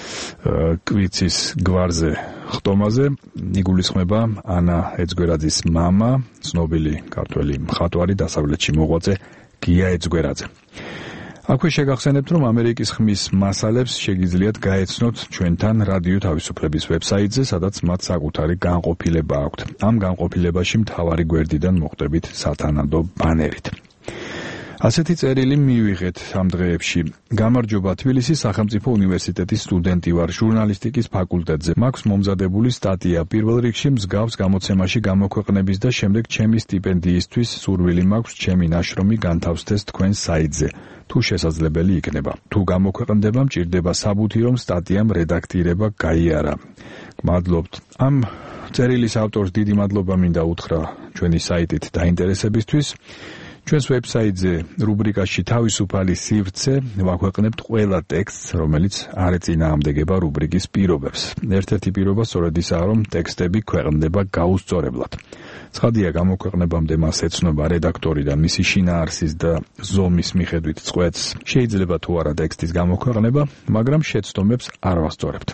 კვიცის გვარზე ხტომაზე. იგულისხმება ანა ეძგვერაძის მამა, ცნობილი ქართველი მხატვარი, დასავლეთში მოღვაწე გია ეძგვერაძე. აქვე შეგახსენებთ, რომ ამერიკის ხმის მასალებს შეგიძლიათ გაეცნოთ ჩვენთან რადიო თავისუფლების ვებსაიტზე, სადაც მათ საკუთარი განყოფილება აქვთ. ამ განყოფილებაში მთავარი გვერდიდან მოხვდებით სათანადო ბანერით. ასეთი წერილი მივიღეთ ამ დღეებში. გამარჯობა, თბილისის სახელმწიფო უნივერსიტეტის სტუდენტი ვარ, ჟურნალისტიკის ფაკულტეტზე. მაქვს მომზადებული სტატია. პირველ რიგში მსგავს გამოცემაში გამოქვეყნების და შემდეგ ჩემი სტიპენდიისთვის სურვილი მაქვს ჩემი ნაშრომი განთავსდეს თქვენს საიტზე. თუ შესაძლებელი იქნება. თუ გამოქვეყნდება, მჭირდება საბუთი, რომ სტატიამ რედაქტირება გაიარა. გმადლობთ. ამ წერილის ავტორს დიდი მადლობა მინდა უთხრა ჩვენი საიტით დაინტერესებისთვის. ჩვენს ვებსაიტზე რუბრიკაში თავისუფალი სივრცე ვაქვეყნებთ ყველა ტექსტს, რომელიც არ ეწინააღმდეგება რუბრიკის პირობებს. ერთ-ერთი პირობა სწორედ ისაა, რომ ტექსტები ქვეყნდება გაუსწორებლად. ცხადია, გამოქვეყნებამდე მას ეცნობა რედაქტორი და მისი შინაარსის და ზომის მიხედვით წყვეტს. შეიძლება თუ არა ტექსტის გამოქვეყნება, მაგრამ შეცდომებს არ ვასწორებთ.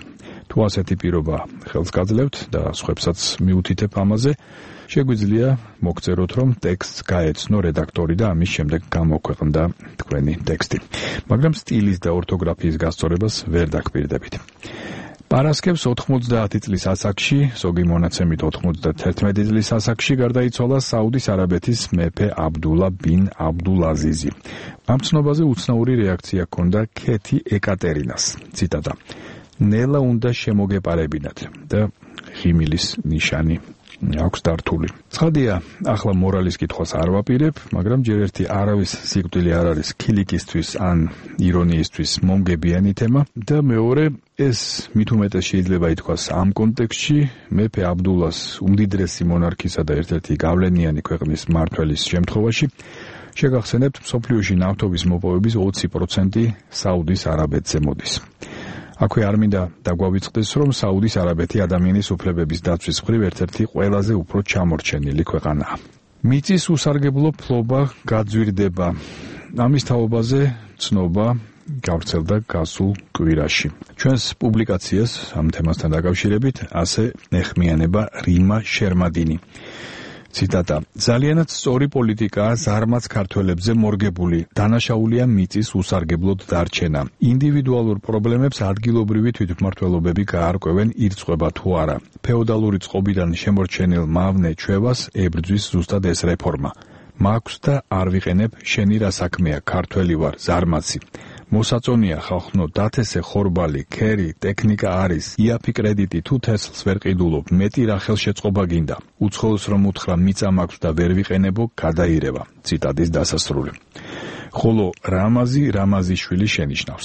თუ ასეთი პირობა ხელს გაძლევთ და სხვებსაც მიუთითებ ამაზე, შეგვიძლია მოგწეროთ, რომ ტექსტს გაეცნო რედაქტორი და ამის შემდეგ გამოქვეყნდა თქვენი ტექსტი. მაგრამ სტილის და ორთოგრაფიის გასწორებას ვერ დაგპირდებით. პარასკევს 90 წლის ასაკში, ზოგი მონაცემით 91 წლის ასაკში გარდაიცვალა საუდის არაბეთის მეფე აბდულა ბინ აბდულაზიზი. ამ ცნობაზე უცნაური რეაქცია ჰქონდა ქეთი ეკატერინას. ციტატა: ნელა უნდა შემოგეპარებინათ და ღიმილის ნიშანი აქვს დართული. ცხადია, ახლა მორალის კითხვას არ ვაპირებ, მაგრამ ჯერ ერთი არავის სიკვდილი არ არის ქილიკისთვის ან ირონიისთვის მომგებიანი თემა და მეორე ეს მით უმეტეს შეიძლება ითქვას ამ კონტექსტში მეფე აბდულას უმდიდრესი მონარქისა და ერთ-ერთი გავლენიანი ქვეყნის მმართველის შემთხვევაში შეგახსენებთ მსოფლიოში ნავთობის მოპოვების 20% საუდის არაბეთზე მოდის. აქვე არ მინდა დაგვავიწყდეს, რომ საუდის არაბეთი ადამიანის უფლებების დაცვის მხრივ ერთ-ერთი ყველაზე უფრო ჩამორჩენილი ქვეყანაა. მიწის უსარგებლო ფლობა გაძვირდება. ამის თაობაზე ცნობა გავრცელდა გასულ კვირაში. ჩვენს პუბლიკაციას ამ თემასთან დაკავშირებით ასე ეხმიანება რიმა შერმადინი. ციტატა: ძალიანაც სწორი პოლიტიკაა ზარმაც ქართველებზე მორგებული, დანაშაულია მიწის უსარგებლოდ დარჩენა. ინდივიდუალურ პრობლემებს ადგილობრივი თვითმმართველობები გაარკვევენ ირწყვება თუ არა. ფეოდალური წყობიდან შემორჩენილ მავნე ჩვევას ებრძვის ზუსტად ეს რეფორმა. მაქვს და არ ვიყენებ, შენი რა საქმეა, ქართველი ვარ, ზარმაცი. მოსაწონია ხალხნო, დათესე ხორბალი, ქერი, ტექნიკა არის, იაფი კრედიტი თუ თესლს ვერ ყიდულობ, მეტი რა ხელშეწყობა გინდა. უცხოელს რომ უთხრა მიწა მაქვს და ვერ ვიყენებო, გადაირევა. ციტატის დასასრული. ხოლო რამაზიშვილი შენიშნავს.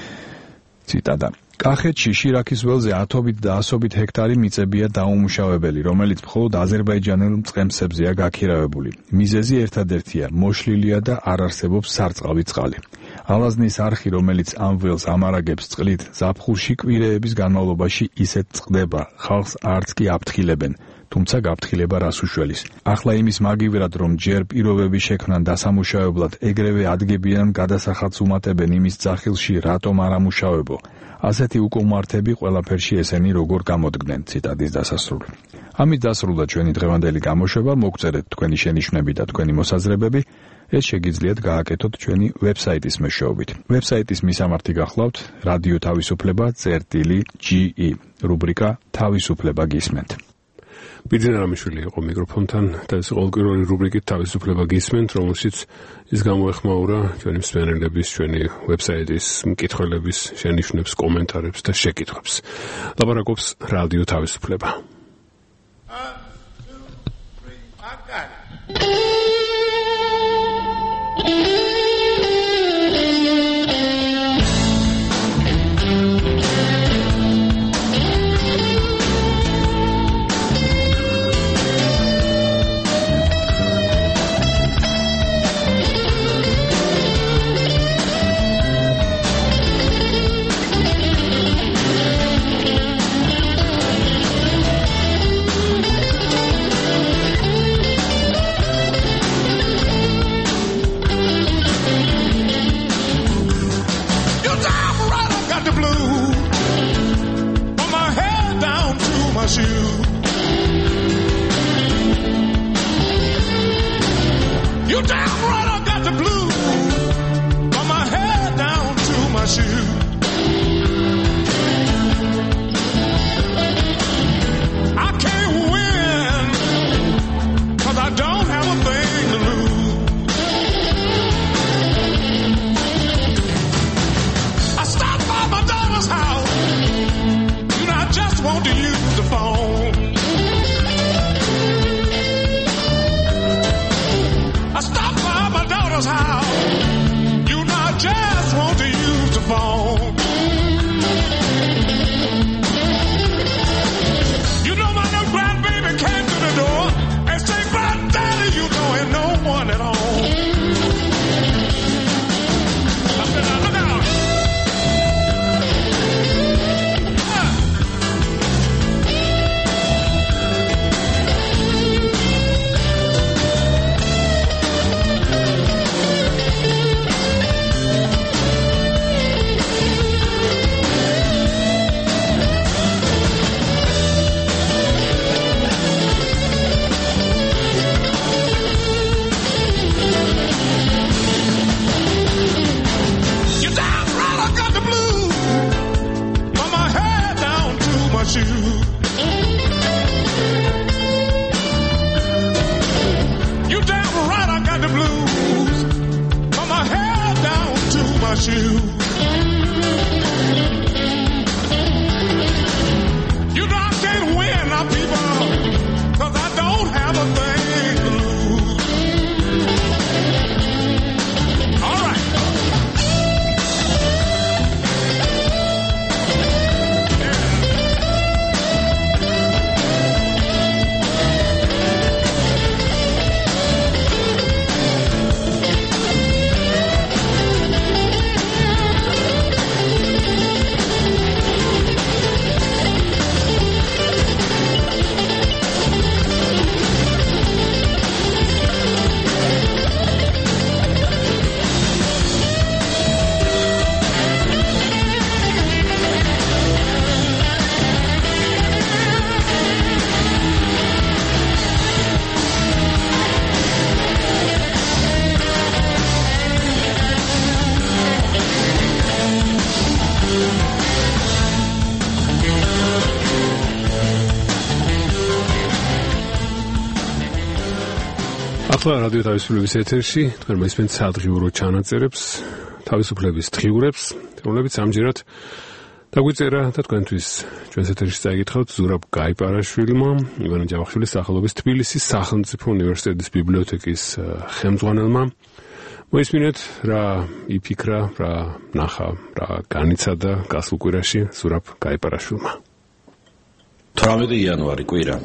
ციტატა: კახეთში შირაქის ველზე 10-ობით და 100-ობით ჰექტარი მიწებია დაუმუშავებელი, რომელიც მხოლოდ აზერბაიჯანელ მწყემსებზეა გაქირავებული. მიზეზი ერთადერთია, მოშლილია და არ არსებობს სარწყავი წყალი. ალაზნის არხი, რომელიც ამ ველს ამარაგებს წყლით, ზაფხულში კვირეების განმავლობაში ისეთ წყდება, ხალხს არც კი აფრთხილებენ, თუმცა გაფრთხილება რას უშველის. ახლა იმის მაგივრად, რომ ჯერ პირობები შექმნან დასამუშავებლად, ეგრევე ადგებიან გადასახადს უმატებენ იმის ძახილში, რატომ არ ამუშავებო. ასეთი უკუღმართები ყველაფერში ესენი როგორ გამოდგნენ. ციტატის დასასრული. ამით დასრულდა ჩვენი დღევანდელი გამოშვება. მოგწერეთ თქვენი შენიშვნები და თქვენი მოსაზრებები. ეს შეგიძლიათ გააკეთოთ ჩვენი ვებსაიტის მეშვეობით. ვებსაიტის მისამართი გახლავთ რადიო თავისუფლება.ge რუბრიკა თავისუფლება გისმენთ. ბიძინა რამიშვილი იყო მიკროფონთან და ეს ყოველკვირვული რუბრიკით თავისუფლება გისმენთ, რომელშიც ის გამოეხმაურა ჩვენი მსმენელების, ჩვენი ვებსაიტის მკითხველების შენიშვნებს, კომენტარებს და შეკითხვებს. ლაპარაკობს რადიო თავისუფლება. House. You know, I just want to use the phone. my shoes. You know I can't win now, people, 'cause I don't have a thing to lose. All right. ახლა რადიო თავისუფლების ეთერში თქვენ მოისმენთ სადღიურო ჩანაწერებს, თავისუფლების დღიურებს, რომლებიც ამჯერად დაგვიწერა და თქვენთვის ჩვენს ეთერში წაიკითხავთ ზურაბ გაიპარაშვილმა, ივანე ჯავახიშვილის სახელობის თბილისის სახელმწიფო უნივერსიტეტის ბიბლიოთეკის ხელმძღვანელმა. მოისმინეთ რა იფიქრა, რა ნახა, რა განიცადა გასულ კვირაში ზურაბ გაიპარაშვილმა. 18 იანვარი კვირა.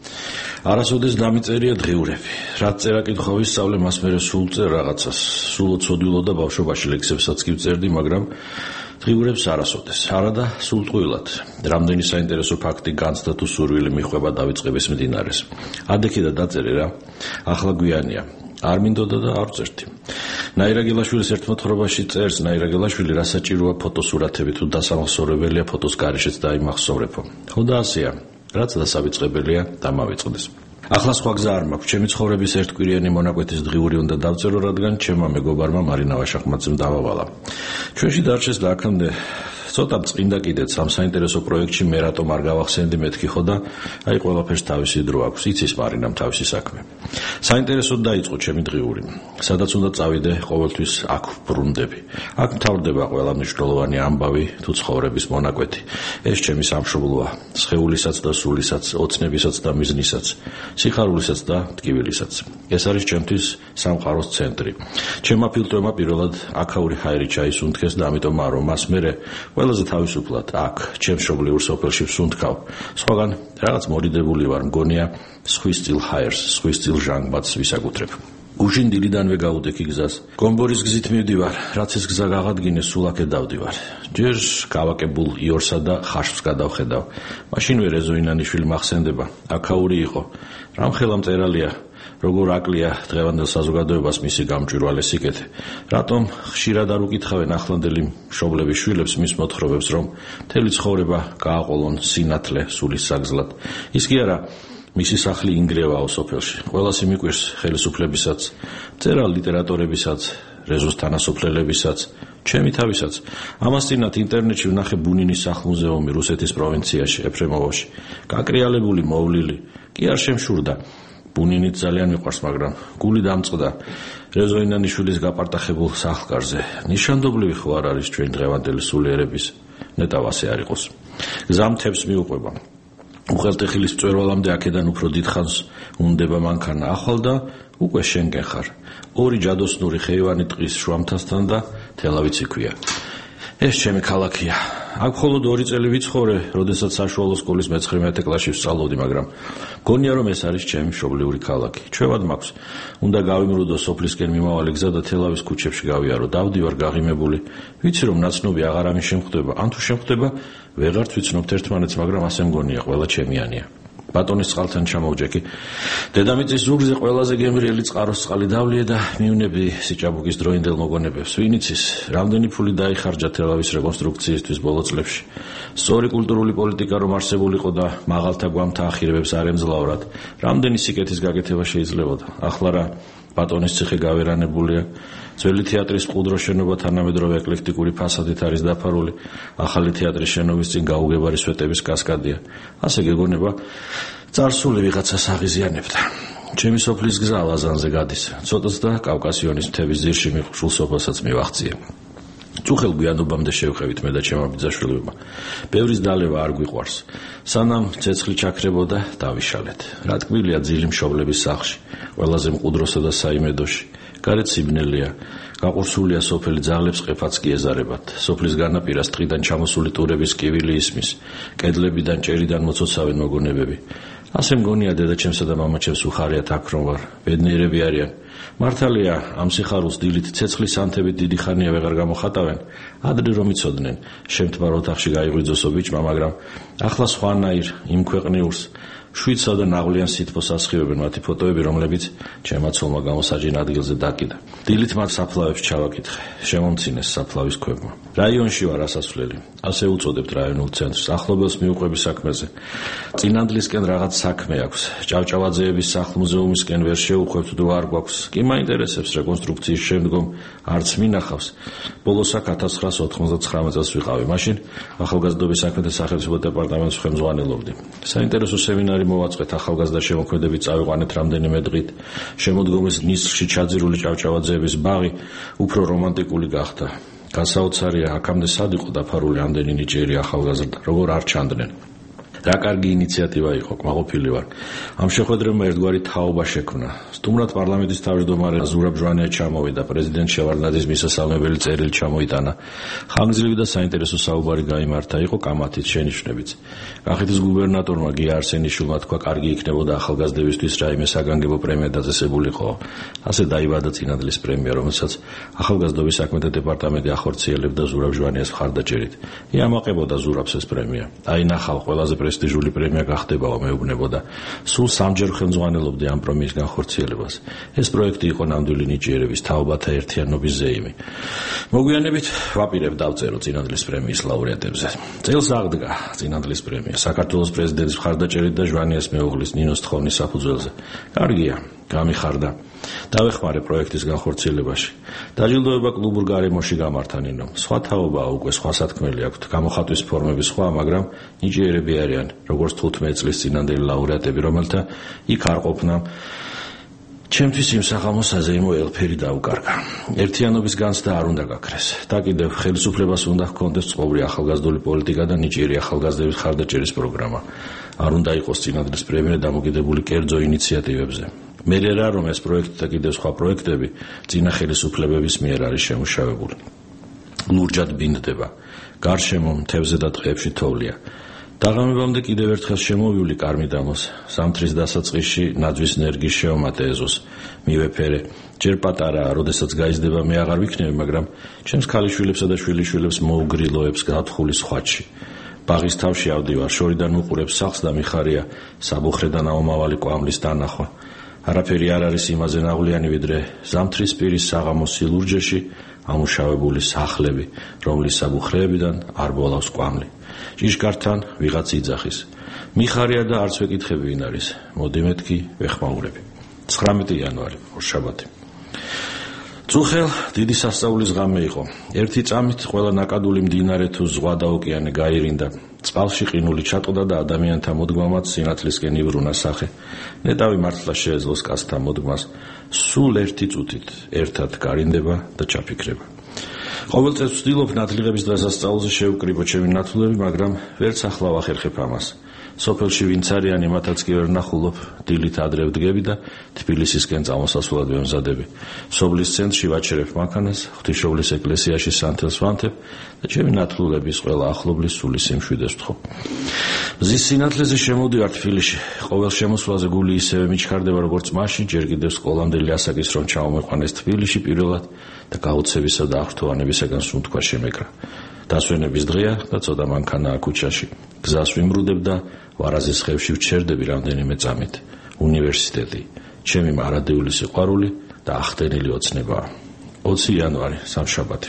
არასოდეს დამიწერია დღიურები. რაც წერა კითხვის სწავლე მას მერე სულ წერ რაღაცას. სულ ოცოდვილო და ბავშვობაში ლექსებსაც კი ვწერდი, მაგრამ დღიურებს არასოდეს. არადა სულტყვილად. რამდენი საინტერესო ფაქტი განცდა თუ სურვილი მიხვება დავიწყების მდინარეს. ადექი და დაწერე რა. ახლა გვიანია. არ მინდოდა და არ წერდი. ნაირაგელაშვილის ერთმოთხრობაში წერს ნაირაგელაშვილი რა საჭიროა ფოტოსურათები თუ დასამახსოვრებელია ფოტოს გარეშეც დაიმახსოვრებო. ხო და ასეა. რაც დასავიწყებელია დამავიწყდეს. ახლა სხვა გზა არ მაქვს. ჩემი ცხოვრების ერთკვირიანი მონაკვეთის დღიური უნდა დავწერო, რადგან ჩემმა მეგობარმა მარინა ვაშახმაძემ დავავალა. ჩვენში დარჩეს და აქამდე ცოტა წინდა კიდეც ამ საინტერესო პროექტში მე რატომ არ გავახსენდი მეთქი ხო და აი ყველაფერს თავისი დრო აქვს. იცის მარინამ თავისი საქმე. საინტერესოდ დაიწყო ჩემი დღიური. სადაც უნდა წავიდე, ყოველთვის აქ ბრუნდები. აქ მთავრდება ყველა მნიშვნელოვანი ამბავი თუ ცხოვრების მონაკვეთი. ეს ჩემი სამშობლოა, სხეულისაც და სულისაც, ოცნებისაც და მიზნისაც, სიხარულისაც და ტკივილისაც. ეს არის ჩემთვის სამყაროს ცენტრი. ჩემმა ფილტრმა პირველად აქაური ჰაერი ჩაისუნთქეს და ამიტომ რომ მას მერე ყველაზე თავისუფლად აქ ჩემს მშობლიურ სოფელში ვსუნთქავ. სხვაგან რაღაც მორიდებული ვარ, მგონია სხვის სტილ ჰაერს, სხვის სტილ ჟანგბადს ვისაკუთრებ. გუშინ დილიდანვე გავუდექი გზას. კომბორის გზით მივდივარ, რაც ეს გზა გაღადგინეს, სულ აქე დავდივარ. ჯერ გავაკებულ იორსა და ხაშს გადავხედავ. მაშინვე რეზოინანიშვილი მახსენდება, აქაური იყო. რამხელა მწერალია, როგორ აკლია დღევანდელ საზოგადოებას მისი გამჭვირვალე სიკეთე. რატომ ხშირად არ უკითხავენ ახლანდელი მშობლების შვილებს მის მოთხრობებს, რომ მთელი ცხოვრება გააყოლონ სინათლე სულის საგზლად. ის კი არა, მისი სახლი ინგრევაო სოფელში. ყველას იმიკვირს ხელისუფლებისაც, მწერალ ლიტერატორებისაც, რეზოს თანასოფლელებისაც, ჩემი თავისაც. ამას წინათ ინტერნეტში ვნახე ბუნინის სახლ-მუზეუმი რუსეთის პროვინციაში, ეფრემოვოში. გაკრიალებული მოვლილი, კი არ შემშურდა. ბუნინით ძალიან მიყვარს, მაგრამ გული დამწყდა რეზოინანიშვილის გაპარტახებულ სახლკარზე. ნიშანდობლივი ხო არ არის ჩვენ დღევანდელი სულიერების ნეტავასე არ იყოს. გზამთებს მიუყვება. უხელტეხილის მწვერვალამდე აქედან უფრო დიდხანს უნდება მანქანა ახვალ და უკვე შენგენ ხარ. ორი ჯადოსნური ხეივანი ტყის შუამთასთან და თელავიც იქვია. ეს ჩემი ქალაქია. აქ მხოლოდ 2 წელი ვიცხოვრე, როდესაც საშუალო სკოლის მე-19 კლასში ვსწავლობდი, მაგრამ გონია რომ ეს არის ჩემი მშობლიური ქალაქი. ჩვევად მაქვს. უნდა გავიმრუდო სოფლისკენ მიმავალი გზა და თელავის ქუჩებში გავიარო. დავდივარ გაღიმებული. ვიცი რომ ნაცნობი აღარ ამის შემხვდება. ან თუ შემხვდება, ვეღარც ვიცნობთ ერთმანეთს, მაგრამ ასე მგონია, ყველა ჩემიანია. ბატონის წყალთან ჩამოვჯექი. დედამიწის ზურგზე ყველაზე გემრიელი წყაროს წყალი დავლია და მივნები სიჭაბუკის დროინდელ მოგონებებს. ვინ იცის, რამდენი ფული დაიხარჯა თელავის რეკონსტრუქციისთვის ბოლო წლებში. სწორი კულტურული პოლიტიკა რომ არსებულიყო და მაღალთა გვამთა ახირებებს არ ემძლავრად, რამდენი სიკეთის გაკეთება შეიძლებოდა. ახლა რა ბატონის ციხე გავერანებულია. ძველი თეატრის მყუდრო შენობა თანამედროვე ეკლექტიკური ფასადით არის დაფარული. ახალი თეატრის შენობის წინ გაუგებარი სვეტების კასკადია. ასე გეგონება წარსული ვიღაცას აღიზიანებდა. ჩემი სოფლის გზა ლაზანზე გადის. ცოტაც და კავკასიონის მთების ძირში მიყრულ სოფელსაც მივახციე. წუხელ გვიანობამდე შევხევით მე და ჩემო ბიძაშვილებმა. ბევრის დალევა არ გვიყვარს. სანამ ცეცხლი ჩაქრებოდა, დავიშალეთ. რა ტკბილია ძილი მშობლების სახლში, ყველაზე მყუდროსა და საიმედოში. გარეთ სიბნელეა. გაყურსულია სოფელი ძაღლებს ყეფაც კი ეზარებათ. სოფლის განაპირას ტყიდან ჩამოსული ტურების კივილი ისმის. კედლებიდან ჭერიდან მოცოცავენ მოგონებები. ასე მგონია დედაჩემსა და მამაჩემს უხარიათ აქ რომ ვარ. ბედნიერები არიან. მართალია ამ სიხარულს დილით ცეცხლის ანთებით დიდი ხანია ვეღარ გამოხატავენ. ადრე რომ იცოდნენ, შემთბარ ოთახში გაიღვიძოსო ბიჭმა, მაგრამ ახლა სხვანაირ იმ ქვეყნიურს შვიდსა და ნაღვლიან სითბოს ასხივებენ მათი ფოტოები, რომლებიც ჩემმა ცოლმა გამოსაჯენ ადგილზე დაკიდა. დილით მათ საფლავებს ჩავაკითხე, შემომცინეს საფლავის ქვებმა. რაიონში ვარ ასასვლელი, ასე უწოდებთ რაიონულ ცენტრს, ახლობელს მიუყვების საქმეზე. წინანდლისკენ რაღაც საქმე აქვს, ჭავჭავაძეების სახლ-მუზეუმისკენ ვერ შევუხვევთ თუ არ გვაქვს. კი მაინტერესებს რეკონსტრუქციის შემდგომ არც მინახავს. ბოლოს აქ 1999 წელს ვიყავი, მაშინ ახალგაზრდობის საქმეთა სახელმწიფო დეპარტამენტს ხელმძღვანელობდი. საინტერესო სემინარი მოვაწყეთ ახალგაზრდა შემოქმედებით წავიყვანეთ რამდენიმე დღით. შემოდგომის ნისლში ჩაძირული ჭავჭავაძეების ბაღი უფრო რომანტიკული გახდა. გასაოცარია, აქამდე სად იყო დაფარული ამდენი ნიჭიერი ახალგაზრდა, როგორ არ ჩანდნენ. რა კარგი ინიციატივა იყო, კმაყოფილი ვარ. ამ შეხვედრებმა ერთგვარი თაობა შექმნა. სტუმრად პარლამენტის თავმჯდომარე ზურაბ ჟვანია ჩამოვიდა, პრეზიდენტ შევარდნაძის მისასალმებელი წერილი ჩამოიტანა. ხანგრძლივი და საინტერესო საუბარი გაიმართა, იყო კამათით, შენიშვნებიც. კახეთის გუბერნატორმა გია არსენიშვილმა თქვა, კარგი იქნებოდა ახალგაზრდებისთვის რაიმე საგანგებო პრემია დაწესებულიყო. ასე დაიბადა წინადლის პრემია, რომელსაც ახალგაზრდობის საქმეთა დეპარტამენტი ახორციელებდა ზურაბ ჟვანიას მხარდაჭერით. იამაყებოდა ზურაბს ეს პრემია. აი ნახავ, ყველაზე პრესტიჟული პრემია გახდებაო, მეუბნებოდა. სულ 3 ჯერ ხელმძღვანელობდი ამ პრემიის განხორციელებას. ეს პროექტი იყო ნამდვილი ნიჭიერების თაობათა ერთიანობის ზეიმი. მოგვიანებით ვაპირებ დავწერო წინადლის პრემიის ლაურეატებზე. წელს აღდგა წინადლის პრემია საქართველოს პრეზიდენტის მხარდაჭერით და ჟვანიას მეუღლის ნინოს თხოვნის საფუძველზე. კარგია, გამიხარდა. დავეხმარე პროექტის განხორციელებაში. დაჯილდოება კლუბურ გარემოში გამართა ნინომ. სხვა თაობაა უკვე, სხვა სათქმელი აქვთ, გამოხატვის ფორმები სხვა, მაგრამ ნიჭიერები არიან, როგორც 15 წლის წინანდელი ლაურეატები, რომელთა იქ არ ყოფნა ჩემთვის იმ საღამოს საზეიმო ელფერი დაუკარგა. ერთიანობის განცდა არ უნდა გაქრეს. და კიდევ ხელისუფლებას უნდა ჰქონდეს წყობრი ახალგაზრდული პოლიტიკა და ნიჭიერი ახალგაზრდების მხარდაჭერის პროგრამა. არ უნდა იყოს წინადლის პრემია დამოკიდებული კერძო ინიციატივებზე. მე რა რომ ეს პროექტი და კიდევ სხვა პროექტები წინა ხელისუფლებების მიერ არის შემუშავებული. ლურჯად ბინდება. გარშემო მთებზე და ტყეებში თოვლია. დაღამებამდე კიდევ ერთხელ შემოვივლი კარმიდამოს, ზამთრის დასაწყისში ნაძვის ნერგის შეომატე ეზოს. მივეფერე, ჯერ პატარაა, როდესაც გაიზრდება მე აღარ ვიქნები, მაგრამ ჩემს ქალიშვილებსა და შვილიშვილებს მოუგრილოებს გათხოვლის ხვაჩი. ბაღის თავში ავდივარ, შორიდან უყურებს სახლს და მიხარია საბუხრედან აომავალი კვამლის დანახვა. არაფერი არ არის იმაზე ნაღვლიანი, ვიდრე ზამთრის პირის საღამოს სილურჯეში ამუშავებული სახლები, რომლის საბუხრეებიდან არ ბოლავს კვამლი. ჭიშკართან ვიღაც იძახის. მიხარია და არც ვეკითხები ვინ არის. მოდი მეთქი ვეხმაურები. 19 იანვარი, ორშაბათი. წუხელ დიდი სასწაულის ღამე იყო. ერთი წამით ყველა ნაკადული მდინარე თუ ზღვა და ოკეანე გაირინდა. წყალში ყინული ჩატყდა და ადამიანთა მოდგმამაც სინათლისკენ იბრუნა სახე. ნეტავი მართლა შეეძლოს კაცთა მოდგმას. სულ ერთი წუთით ერთად გარინდება და ჩაფიქრება. ყოველ წელს ვცდილობ ნათლიღების დღესასწაულზე შევკრიბო ჩემი ნათლულები, მაგრამ ვერც ახლა ვახერხებ ამას. სოფელში ვინც არიან, იმათაც კი ვერ ნახულობ, დილით ადრე ვდგები და თბილისისკენ წამოსასვლად ვემზადები. სოფლის ცენტრში ვაჩერებ მანქანას, ღვთისმშობლის ეკლესიაში სანთელს ვანთებ და ჩემი ნათლულების ყველა ახლობლის სული სიმშვიდეს ვთხოვ. მზის სინათლეზე შემოვდივარ თბილისში. ყოველ შემოსვლაზე გული ისევე მიჩქარდება, როგორც მაშინ, ჯერ კიდევ სკოლამდელი ასაკის რომ ჩავმეყვანეს თბილისში პირველად და გაუცებისა და აღრთოვანებისაგან სუნთქვა შემეკრა. დასვენების დღეა და ცოტა მანქანაა ქუჩაში. გზას ვიმრუდებ და ვარაზის ხევში ვჩერდები რამდენიმე წამით. უნივერსიტეტი, ჩემი მარადიული სიყვარული და ახდენილი ოცნებაა. 20 იანვარი, სამშაბათი.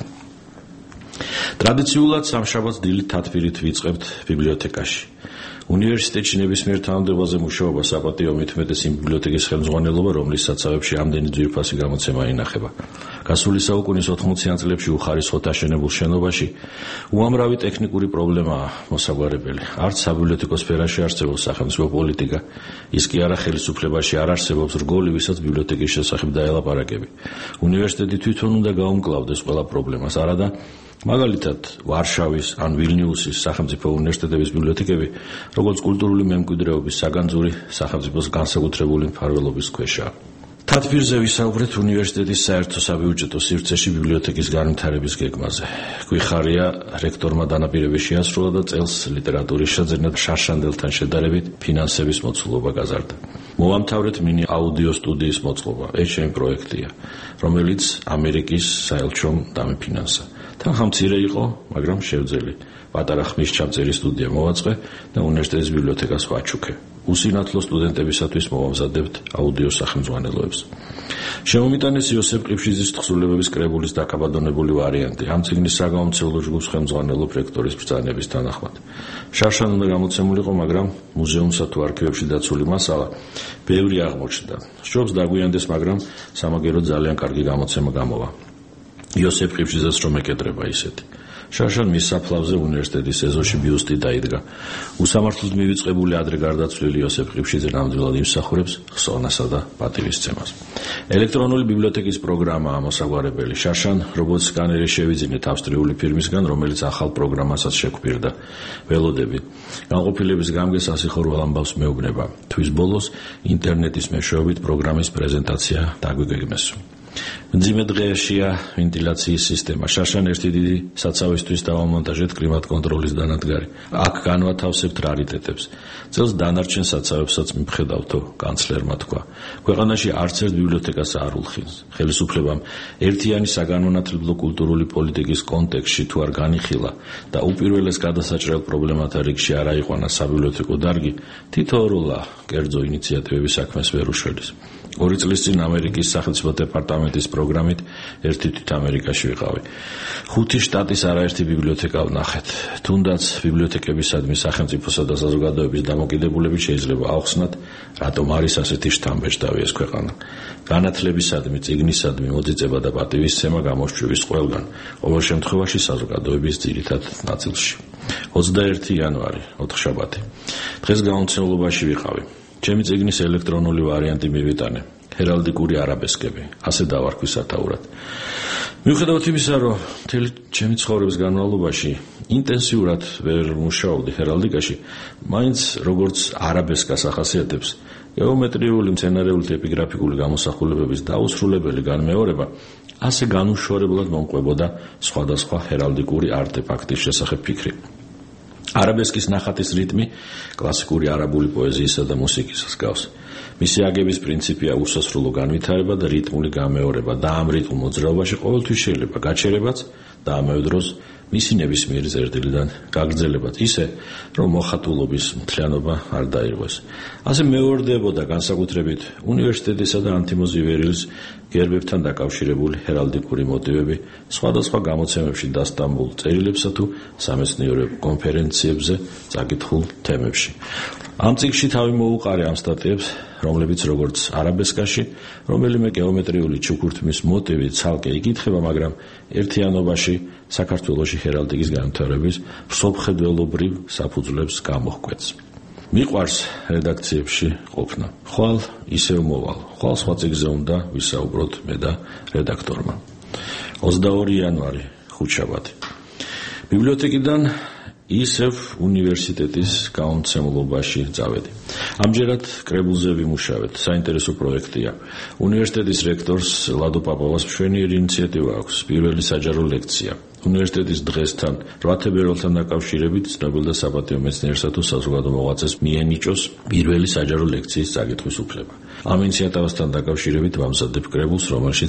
ტრადიციულად სამშაბათს დილით თათბირით ვიწყებთ ბიბლიოთეკაში. უნივერსიტეტში ნებისმიერ თანამდებაზე მუშაობა საპატიო მithmetes იმ ბიბლიოთეკის ხელმძღვანელობა, რომლის საცავებში ამდენი ძვირფასი გამოცემა ინახება. გასული საუკუნის 80-იან წლებში უხარისხოდ აშენებულ შენობაში უამრავი ტექნიკური პრობლემაა მოსაგვარებელი. არც საბიბლიოთეკო სფეროში არსებობს სახელმწიფო პოლიტიკა, ის კი არა ხელისუფლებაში არ არსებობს რგოლი, ვისაც ბიბლიოთეკის შესახებ დაელაპარაკები. უნივერსიტეტი თვითონ უნდა გაუმკლავდეს ყველა პრობლემას, არადა მაგალითად, ვარშავის ან ვილნიუსის სახელმწიფო უნივერსიტეტების ბიბლიოთეკები, როგორც კულტურული მემკვიდრეობის საგანძური, სახელმწიფოს განსაკუთრებული მფარველობის ქვეშაა. თათბირზე ვისაუბრეთ უნივერსიტეტის საერთო საბიუჯეტო სივრცეში ბიბლიოთეკის განვითარების გეგმაზე. გვიხარია, რექტორმა დანაპირები შეასრულა და წელს ლიტერატურის შეძენად შარშანდელთან შედარებით ფინანსების მოცულობა გაზარდა. მოვამთავრეთ მინი აუდიო სტუდიის მოწყობა. ეს ჩემი პროექტია, რომელიც ამერიკის საელჩომ დამიფინანსა. თანხა მცირე იყო, მაგრამ შევძელი. პატარა ხმის ჩამწერი სტუდია მოვაწყე და უნივერსიტეტის ბიბლიოთეკას ვაჩუქე. უსინათლო სტუდენტებისათვის მოვამზადებთ აუდიო სახელმძღვანელოებს. შემომიტანეს იოსებ ყიფშიძის თხზულებების კრებულის დაკაბადონებული ვარიანტი. ამ წიგნის საგამომცემლო ჯგუფს ხელმძღვანელობ რექტორის ბრძანების თანახმად. შარშან უნდა გამოცემულიყო, მაგრამ მუზეუმსა თუ არქივებში დაცული მასალა ბევრი აღმოჩნდა. სჯობს დაგვიანდეს, მაგრამ სამაგერო ძალიან კარგი გამოცემა გამოვა. იოსებ ყიფშიძეს რომ ეკეტრება ისეთი. შარშან მის საფლავზე უნივერსიტეტის ეზოში ბიუსტი დაიდგა. უსამართლოდ მივიწყებული ადრე გარდაცვლილი იოსებ ყიფშიძე ნამდვილად იმსახურებს ხსოვნასა და პატივისცემას. ელექტრონული ბიბლიოთეკის პროგრამაა მოსაგვარებელი. შარშან რობოტ სკანერი შევიძინეთ ავსტრიული ფირმისგან, რომელიც ახალ პროგრამასაც შეგვპირდა. ველოდები. განყოფილების გამგეს ასიხორვალ ამბავს მეუბნება. თვის ბოლოს ინტერნეტის მეშვეობით პროგრამის პრეზენტაცია დაგვიგეგმეს. მძიმე დღეშია ვენტილაციის სისტემა. შარშან ერთი დიდი საცავისთვის დავამონტაჟეთ კლიმატ კონტროლის დანადგარი. აქ განვათავსებთ რარიტეტებს. წელს დანარჩენ საცავებსაც მიფხედავთო, კანცლერმა თქვა. ქვეყანაში არც ერთ ბიბლიოთეკას არ ულხილს. ხელისუფლებამ ერთიანი საგანმანათლებლო კულტურული პოლიტიკის კონტექსტში თუ არ განიხილა და უპირველეს გადასაჭრელ პრობლემათა რიგში არ აიყვანა საბიბლიოთეკო დარგი, თითოეულა კერძო ინიციატივების საქმეს ვერ უშველის. 2 წლის წინ ამერიკის სახელმწიფო დეპარტამენტის პროგრამით ერთი თვით ამერიკაში ვიყავი. 5 შტატის არაერთი ბიბლიოთეკა ვნახეთ. თუნდაც ბიბლიოთეკებისადმი სახელმწიფოსა და საზოგადოების დამოკიდებულებით შეიძლება ავხსნათ, რატომ არის ასეთი შთამბეჭდავი ეს ქვეყანა. განათლებისადმი, წიგნისადმი მოწიწება და პატივისცემა გამოშვების ყველგან, ყოველ შემთხვევაში საზოგადოების ძირითად ნაწილში. 21 იანვარი, ოთხშაბათი. დღეს გამომცემლობაში ვიყავი. ჩემი წიგნის ელექტრონული ვარიანტი მივიტანე. ჰერალდიკური არაბესკები. ასე დავარქვი სათაურად. მიუხედავად იმისა, რომ მთელი ჩემი ცხოვრების განმავლობაში ინტენსიურად ვერ მუშაობდი ჰერალდიკაში, მაინც როგორც არაბესკას ახასიათებს გეომეტრიული, მცენარეული, ეპიგრაფიკული გამოსახულებების დაუსრულებელი განმეორება, ასე განუშორებლად მომყვებოდა სხვადასხვა ჰერალდიკური არტეფაქტის შესახებ ფიქრი. არაბესკის ნახატის რიტმი კლასიკური არაბული პოეზიისა და მუსიკის მსგავს. მისი აგების პრინციპია უსასრულო განვითარება და რიტმული გამეორება და ამ რიტმულ მოძრაობაში ყოველთვის შეიძლება გაჩერებაც და ამავე დროს მისი ნებისმიერი წერტილიდან გაგრძელებაც ისე, რომ მოხატულობის მთლიანობა არ დაირღვეს. ასე მეორდებოდა განსაკუთრებით უნივერსიტეტისა და ანთიმოზივერილის გერბებთან დაკავშირებული ჰერალდიკური მოტივები სხვადასხვა გამოცემებში დასტამბულ წერილებსა თუ სამეცნიერო კონფერენციებზე წაკითხულ თემებში. ამ წიგნში თავი მოუყარე ამ სტატიებს, რომლებიც როგორც არაბესკაში, რომელიმე გეომეტრიული ჩუქურთმის მოტივი ცალკე იკითხება, მაგრამ ერთიანობაში საქართველოში ჰერალდიკის განვითარების მსოფლმხედველობრივ საფუძვლებს გამოჰკვეთს. მიყვარს რედაქციებში ყოფნა. ხვალ ისევ მოვალ. ხვალ სხვა წიგნზე უნდა ვისაუბროთ მე და რედაქტორმა. 22 იანვარი, ხუთშაბათი. ბიბლიოთეკიდან ისევ უნივერსიტეტის გამომცემლობაში წავედი. ამჯერად კრებულზე ვიმუშავეთ. საინტერესო პროექტია. უნივერსიტეტის რექტორს ლადო პაპოვას მშვენიერი ინიციატივა აქვს. პირველი საჯარო ლექცია. უნივერსიტეტის დღესთან 8 თებერვალთან დაკავშირებით ცნობილ და საპატიო მეცნიერსა თუ საზოგადო მოღვაწეს მიენიჭოს პირველი საჯარო ლექციის წაკითხვის უფლება. ამ ინიციატივასთან დაკავშირებით ვამზადებ კრებულს, რომელშიც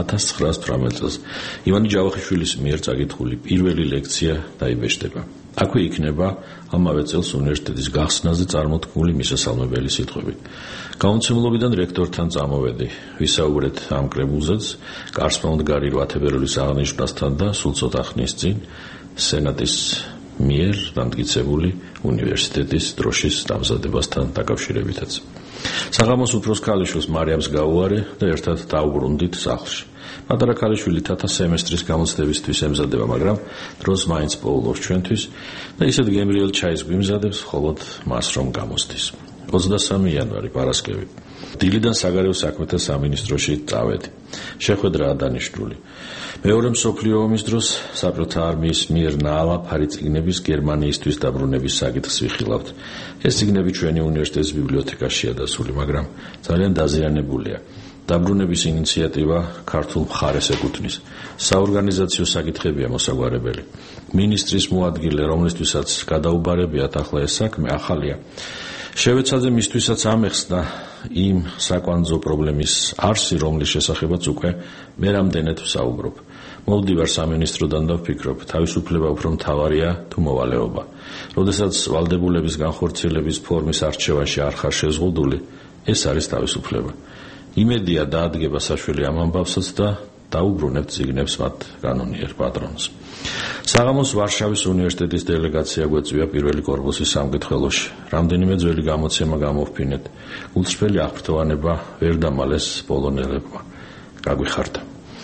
1918 წელს ივანე ჯავახიშვილის მიერ წაკითხული პირველი ლექცია დაიბეჭდება. აქვე იქნება ამავე წელს უნივერსიტეტის გახსნაზე წარმოთქმული მისასალმებელი სიტყვები. გამომცემლობიდან რექტორთან წამოვედი. ვისაუბრეთ ამ კრებულზეც, კარსმა მდგარი 8 თებერვლის აღნიშვნასთან და სულ ცოტა ხნის წინ სენატის მიერ დამტკიცებული უნივერსიტეტის დროშის დამზადებასთან დაკავშირებითაც. საღამოს უფროს ქალიშვილს მარიამს გაუარე და ერთად დაუბრუნდით სახლში. პატარა ქალიშვილი თათა სემესტრის გამოცდებისთვის ემზადება, მაგრამ დროს მაინც პოულობს ჩვენთვის და ისეთ გემრიელ ჩაის გვიმზადებს, მხოლოდ მას რომ გამოსდის. 23 იანვარი, პარასკევი. დილიდან საგარეო საქმეთა სამინისტროში წავედი. შეხვედრაა დანიშნული. მეორე მსოფლიო ომის დროს საბჭოთა არმიის მიერ ნაალაფარი წიგნების გერმანიისთვის დაბრუნების საკითხს ვიხილავთ. ეს წიგნები ჩვენი უნივერსიტეტის ბიბლიოთეკაშია დასული, მაგრამ ძალიან დაზიანებულია. დაბრუნების ინიციატივა ქართულ მხარეს ეკუთვნის. საორგანიზაციო საკითხებია მოსაგვარებელი. მინისტრის მოადგილე, რომლისთვისაც გადაუბარებიათ ახლა ეს საქმე, ახალია. შევეცადე მისთვისაც ამეხსნა იმ საკვანძო პრობლემის არსი, რომლის შესახებაც უკვე მე რამდენად ვსაუბრობ. მოვდივარ სამინისტროდან და ვფიქრობ, თავისუფლება უფრო მთავარია თუ მოვალეობა. როდესაც ვალდებულების განხორციელების ფორმის არჩევაში არ ხარ შეზღუდული, ეს არის თავისუფლება. იმედია დაადგება საშველი ამ ამბავსაც და დაუბრუნებთ წიგნებს მათ კანონიერ პატრონს. საღამოს ვარშავის უნივერსიტეტის დელეგაცია გვეწვია პირველი კორპუსის სამკითხველოში. რამდენიმე ძველი გამოცემა გამოვფინეთ. უცხოელი აღფრთოვანება ვერ დამალეს პოლონელებმა. გაგვიხარდა.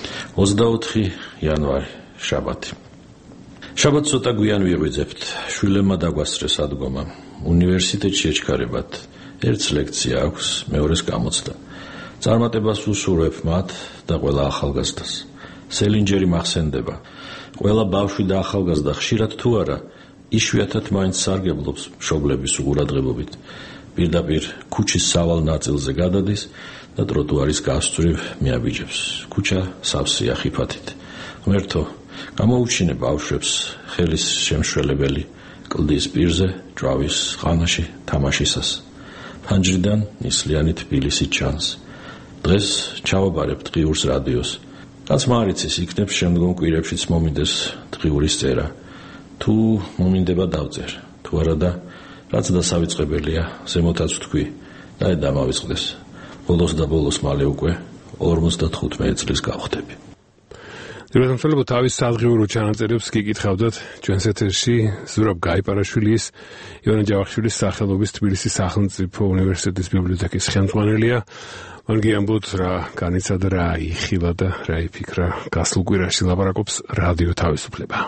24 იანვარი, შაბათი. შაბათს ცოტა გვიან ვიღვიძებთ. შვილებმა დაგვასწრეს ადგომა. უნივერსიტეტში ეჩქარებათ. ერთს ლექცია აქვს, მეორეს გამოცდა. წარმატებას უსურვებ მათ და ყველა ახალგაზრდას. სელინჯერი მახსენდება. ყველა ბავშვი და ახალგაზრდა ხშირად თუ არა, იშვიათად მაინც სარგებლობს მშობლების უყურადღებობით. პირდაპირ ქუჩის სავალ ნაწილზე გადადის და ტროტუარის გასწვრივ მიაბიჯებს. ქუჩა სავსეა ხიფათით. ღმერთო, გამოუჩინე ბავშვებს ხელის შემშველებელი კლდის პირზე, ჭვავის ხანაში თამაშისას. ფანჯრიდან ნისლიანი თბილისი ჩანს. დღეს ჩავაბარებთ ღიურს რადიოს. რაც მარიცის იქნებს შემდგომ კვირებშიც მომინდეს ღიურის წერა. თუ მომინდება დავწერ, თუ არა და რაც დასავიწყებელია, ზემოთაც ვთქვი და დამავიწყდეს. ბოლოს და ბოლოს მალე უკვე 55 წლის გავხდები. დიახ, თავის სადღიურო ჩანაწერებს გიკითხავდათ ჩვენს ეთერში ზურაბ გაიპარაშვილის, ივანე ჯავახიშვილის სახელობის თბილისის სახელმწიფო უნივერსიტეტის ბიბლიოთეკის ხელმძღვანელია. მან გიამბოთ რა განიცადა, რა იხილა და რა იფიქრა გასულ კვირაში ლაპარაკობს რადიო თავისუფლება.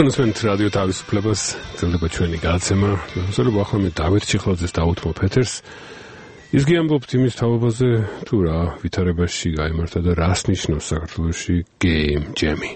მოგესალმებით რადიო თავისუფლებას, გრძელდება ჩვენი გადაცემა. მოგესალმებით ახლა მე დავით ჩიხლაძეს დაუთმობ ეთერს. ის გიამბობთ იმის თაობაზე, თუ რა ვითარებაში გაიმართა და რას ნიშნავს საქართველოში Game Jam-ი.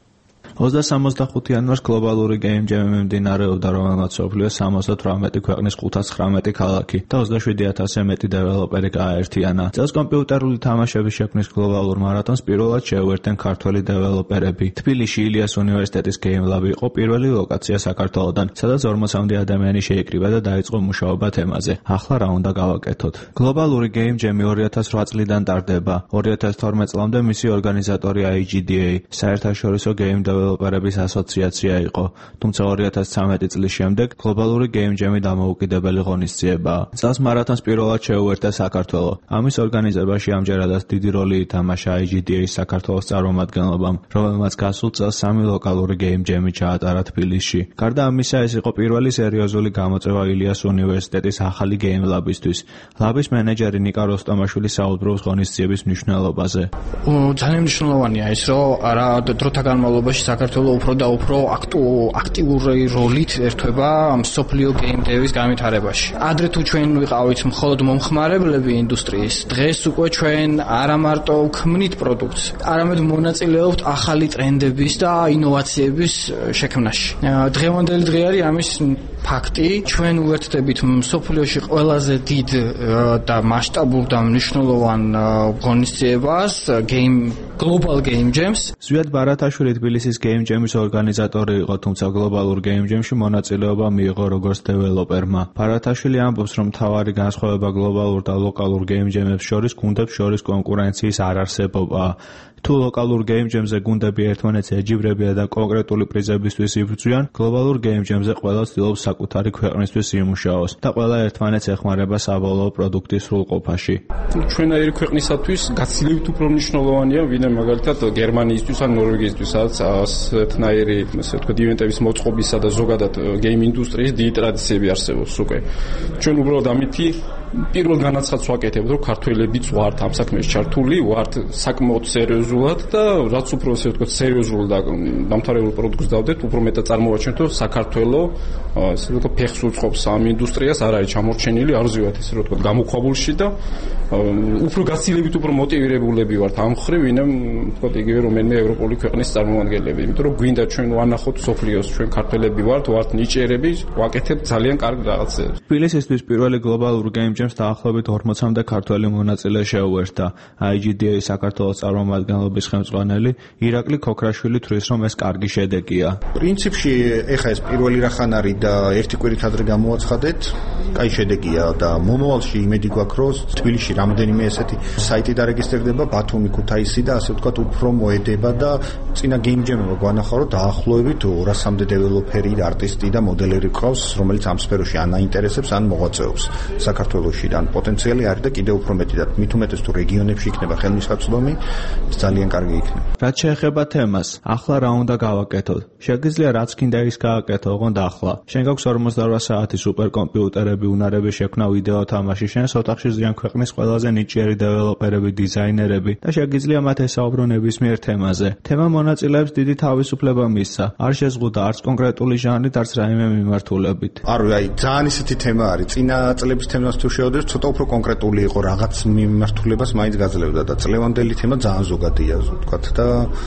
2065 იანვარს გლობალური Game Jam მიმდინარეობდა, რომელმაც მსოფლიოს 78 ქვეყნის 519 ქალაქი და 27000-ზე მეტი დეველოპერი გააერთიანა. წელს კომპიუტერული თამაშების შექმნის გლობალურ მარათონს პირველად შეუერთდნენ ქართველი დეველოპერები. თბილისში ილიას უნივერსიტეტის Game Lab იყო პირველი ლოკაცია საქართველოდან, სადაც 40-მდე ადამიანი შეიკრიბა და დაიწყო მუშაობა თემაზე. ახლა რა უნდა გავაკეთოთ? გლობალური Game Jam-ი 2008 წლიდან ტარდება. 2012 წლამდე მისი ორგანიზატორი IGDA, საერთაშორისო Game დეველოპერების ასოციაცია იყო, თუმცა 2013 წლის შემდეგ გლობალური Game Jam-ი დამოუკიდებელი ღონისძიებაა. წელს მარათონს პირველად შეუერთდა საქართველო. ამის ორგანიზებაში ამჯერადაც დიდი როლი ითამაშა IGDA-ის საქართველოს წარმომადგენლობამ, რომელმაც გასულ წელს 3 ლოკალური Game Jam-ი ჩაატარა თბილისში. გარდა ამისა, ეს იყო პირველი სერიოზული გამოწვევა ილიას უნივერსიტეტის ახალი Game Lab-ისთვის. ლაბის მენეჯერი ნიკა როსტომაშვილი საუბრობს ღონისძიების მნიშვნელობაზე. ძალიან მნიშვნელოვანია ის, რომ არა დროთა განმავლობაში საქართველო უფრო და უფრო აქტიური როლით ერთვება მსოფლიო Game Dev-ის განვითარებაში. ადრე თუ ჩვენ ვიყავით მხოლოდ მომხმარებლები ინდუსტრიის, დღეს უკვე ჩვენ არა მარტო ვქმნით პროდუქტს, არამედ მონაწილეობთ ახალი ტრენდების და ინოვაციების შექმნაში. დღევანდელი დღე არის ამის ფაქტი. ჩვენ უერთდებით მსოფლიოში ყველაზე დიდ და მასშტაბურ და მნიშვნელოვან ღონისძიებას Global Game Jams. ზვიად ბარათაშვილი თბილისის Game Jam-ის ორგანიზატორი იყო, თუმცა გლობალურ Game Jam-ში მონაწილეობა მიიღო როგორც დეველოპერმა. ბარათაშვილი ამბობს, რომ მთავარი განსხვავება გლობალურ და ლოკალურ Game Jam-ებს შორის გუნდებს შორის კონკურენციის არარსებობაა. თუ ლოკალურ Game Jam-ზე გუნდები ერთმანეთს ეჯიბრებიან და კონკრეტული პრიზებისთვის იბრძვიან, გლობალურ Game Jam-ზე ყველა ცდილობს საკუთარი ქვეყნისთვის იმუშაოს და ყველა ერთმანეთს ეხმარება საბოლოო პროდუქტის სრულყოფაში. ჩვენაირი ქვეყნისათვის გაცილებით უფრო მნიშვნელოვანია, ვინმე მაგალითად გერმანიისთვის ან ნორვეგიისთვის, სადაც ასეთნაირი, ასე ვთქვათ, ივენტების მოწყობისა და ზოგადად game ინდუსტრიის დიდი ტრადიციები არსებობს უკვე. ჩვენ უბრალოდ ამითი პირველ განაცხადს ვაკეთებთ, რომ ქართველებიც ვართ ამ საქმეში ჩართული, ვართ საკმაოდ სერიოზულად და რაც უფრო ასე ვთქვათ, სერიოზულ და დამთავრებულ პროდუქტს დავდეთ, უფრო მეტად წარმოვაჩენთ, რომ საქართველო ასე ვთქვათ, ფეხს უწყობს ამ ინდუსტრიას, არ არის ჩამორჩენილი, არ ზივათ ესე ვთქვათ, გამოქვაბულში და უფრო გაცილებით უფრო მოტივირებულები ვართ ამ მხრივ, ვინმე ვთქვათ, იგივე რომელიმე ევროპული ქვეყნის წარმომადგენლები, იმიტომ რომ გვინდა ჩვენ ვანახოთ სოფლიოს, ჩვენ ქართველები ვართ ნიჭიერები, ვაკეთებთ ძალიან კარგ რაღაცებს. თბილისისთვის პირველი გლობალურ Game Jam-ს დაახლოებით 40-მდე ქართველი მონაწილე შეუერთდა. IGDA საქართველოს წარმომადგენლობის ხელმძღვანელი ირაკლი ქოქრაშვილი თვლის, რომ ეს კარგი შედეგია. პრინციპში ეხა ეს პირველი რახან არის და ერთი კვირით ადრე გამოაცხადეთ, კაი შედეგია და მომავალში იმედი გვაქვს, რომ თბილისში რამდენიმე ესეთი საიტი დარეგისტრირდება, ბათუმი, ქუთაისი და ასე ვთქვათ, უფრო მოედება და წინა Game Jam-მა გვანახა, რომ დაახლოებით 200-მდე დეველოპერი, არტისტი და მოდელერი ყავს, რომელიც ამ სფეროში ან აინტერესებს, ან მოღვაწეობს საქართველოში. ან პოტენციალი არის და კიდევ უფრო მეტი და მით უმეტეს თუ რეგიონებში იქნება ხელმისაწვდომი, ძალიან კარგი იქნება. რაც შეეხება თემას, ახლა რა უნდა გავაკეთოთ? შეგიძლია რაც კიდე ის გააკეთო, ოღონდ ახლა. შენ გაქვს 48 საათი სუპერკომპიუტერები, უნარების შექმნა, ვიდეო თამაში, შენს ოთახში ზიან ქვეყნის ყველაზე ნიჭიერი დეველოპერები, დიზაინერები და შეგიძლია მათ ესაუბრო ნებისმიერ თემაზე. თემა მონაწილეებს დიდი თავისუფლება მისცა. არ შეზღუდა არც კონკრეტული ჟანრით, არც რაიმე მიმართულებით. არ აი ძალიან ისეთი თემა არის. წინა წლების თემას თუ შევდივართ, ცოტა უფრო კონკრეტული იყო, რაღაც მიმართულებას მაინც გაძლევდა და წლევანდელი თემა ძალიან ზოგადია, ვთქვათ და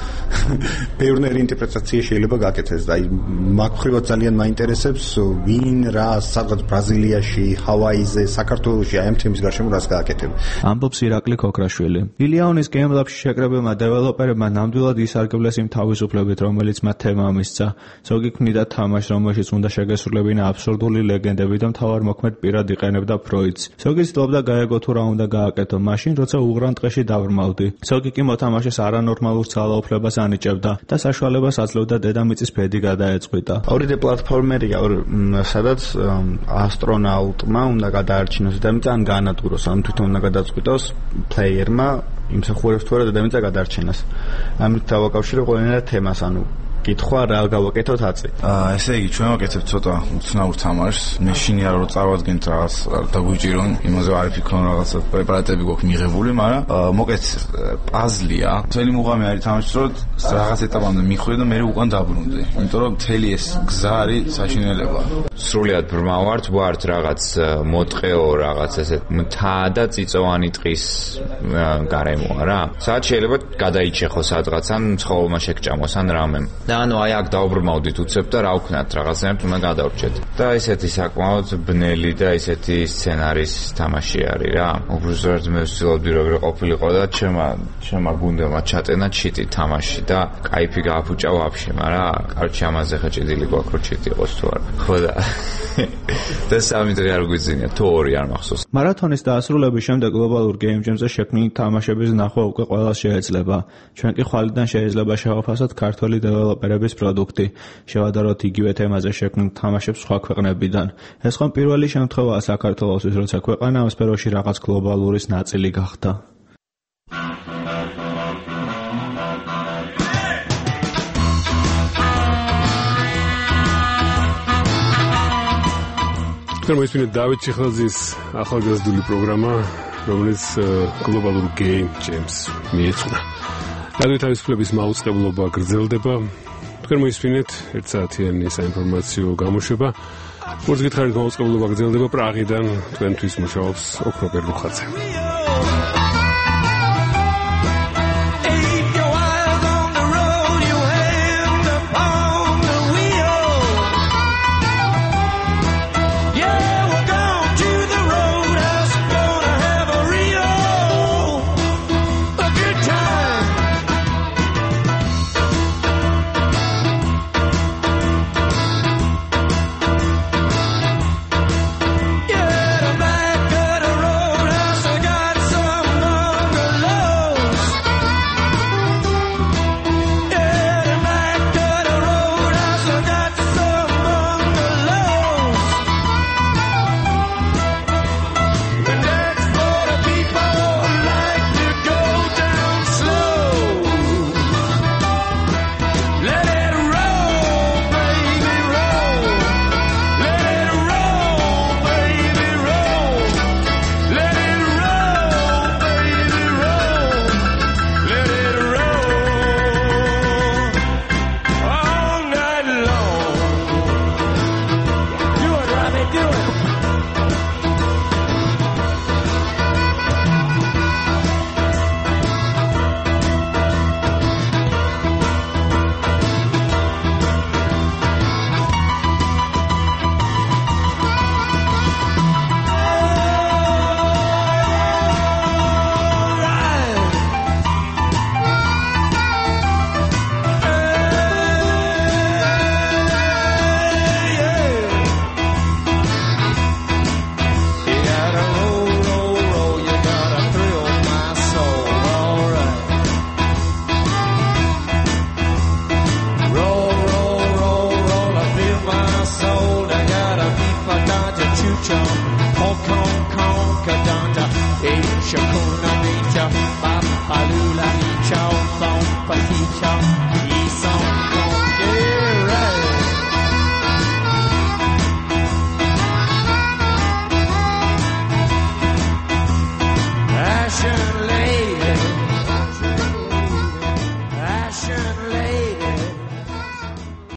ბევრი ინტერპრეტაცია შეიძლება გაკეთდეს და აი მაგ მხრივაც ძალიან მაინტერესებს, ვინ რა სადღაც ბრაზილიაში, ჰავაიზე, საქართველოში აი ამ თემის გარშემო რას გააკეთებდა. ამბობს ირაკლი ქოქრაშვილი. ილიანის Game Lab-ში შეკრებილმა დეველოპერებმა ნამდვილად ისარგებლეს იმ თავისუფლებით, რომელიც მათ თემა მისცა. ზოგი ქმნიდა თამაშს, რომელშიც უნდა შეგესრულებინა აბსურდული ლეგენდები და მთავარ მოქმედ პირად იყენებდა ფროიდს. ზოგი ცდილობდა გაეგო თუ რა უნდა გააკეთო, მაშინ როცა უღრან ტყეში დავრმავდი. ზოგი კი მოთამაშეს არანორმალურ ძალაუფლებას ანიჭებდა და საშუალებას აძლევდა დედამიწის ბედი გადაეწყვიტა. 2D პლატფორმერია, სადაც ასტრონაუტმა უნდა გადაარჩინოს დედამიწა ან გაანადგუროს, ან თვითონ უნდა გადაწყვიტოს პლეიერმა იმსახურებს თუ არა დედამიწა გადარჩენას. ამით დავაკავშირებ ყველანაირ თემას, ანუ კითხვა რა გავაკეთოთ აწი. ესე იგი ჩვენ ვაკეთებთ ცოტა უცნაურ თამაშს. მე შინია რომ წავადგენთ რაღაც დაგვიჭირონ, იმაზე არ ვფიქრობ რაღაცა პრეპარატები გვაქვს მიღებული, მაგრამ მოკეთ პაზლია. მთელი მუღამი არის თამაშს რომ რაღაც ეტაპამდე მიხვიდე და მე უკან დაბრუნდე. იმიტომ რომ მთელი ეს გზა არის საშინელება. სრულიად ბრმავართ, ვართ რაღაც მოტყეო, რაღაც ესე მთა და წიწოვანი ტყის გარემოა რა. სადაც შეიძლება გადაიჩეხო სადღაც ან ცხოველმა შეგჭამოს ან რამე. და ანუ აი აქ დავბრმავდით უცებ და რა ვქნათ რაღაცნაირად უნდა გადავრჩეთ. და ესეთი საკმაოდ ბნელი და ესეთი სცენარის თამაში არის რა. უბრალოდ მე ვცდილობდი რომ ყოფილიყო და ჩემმა გუნდმა ჩატენა ჩიტი თამაში და кайფი გააფუჭა ვაფშე, მაგრამ კარჩი ამაზე ხა ჭიდილი გვაქვს რომ ჩიტი იყოს თუ არა. ხო და და სამი დღე არ გვიძინია, თუ ორი არ მახსოვს. მარათონის დასრულების შემდეგ გლობალურ გეიმ ჯემზე შექმნილი თამაშების ნახვა უკვე ყველას შეიძლება. ჩვენ კი ხვალიდან შეიძლება შევაფასოთ ქართული დეველოპერების პროდუქტი, შევადაროთ იგივე თემაზე შექმნილ თამაშებს სხვა ქვეყნებიდან. ეს ხომ პირველი შემთხვევაა საქართველოსთვის, როცა ქვეყანა ამ სფეროში რაღაც გლობალურის ნაწილი გახდა. მოისმინეთ დავით ჩიხლაძის ახალგაზრდული პროგრამა, რომელიც გლობალურ გეიმ ჯემს მიეძღვნა. რადიო თავისუფლების მაუწყებლობა გრძელდება. თქვენ მოისმინეთ 1 საათიანი საინფორმაციო გამოშვება. როგორც გითხარით, მაუწყებლობა გრძელდება პრაღიდან. თქვენთვის მუშაობს ოქროპერ რუხაძე.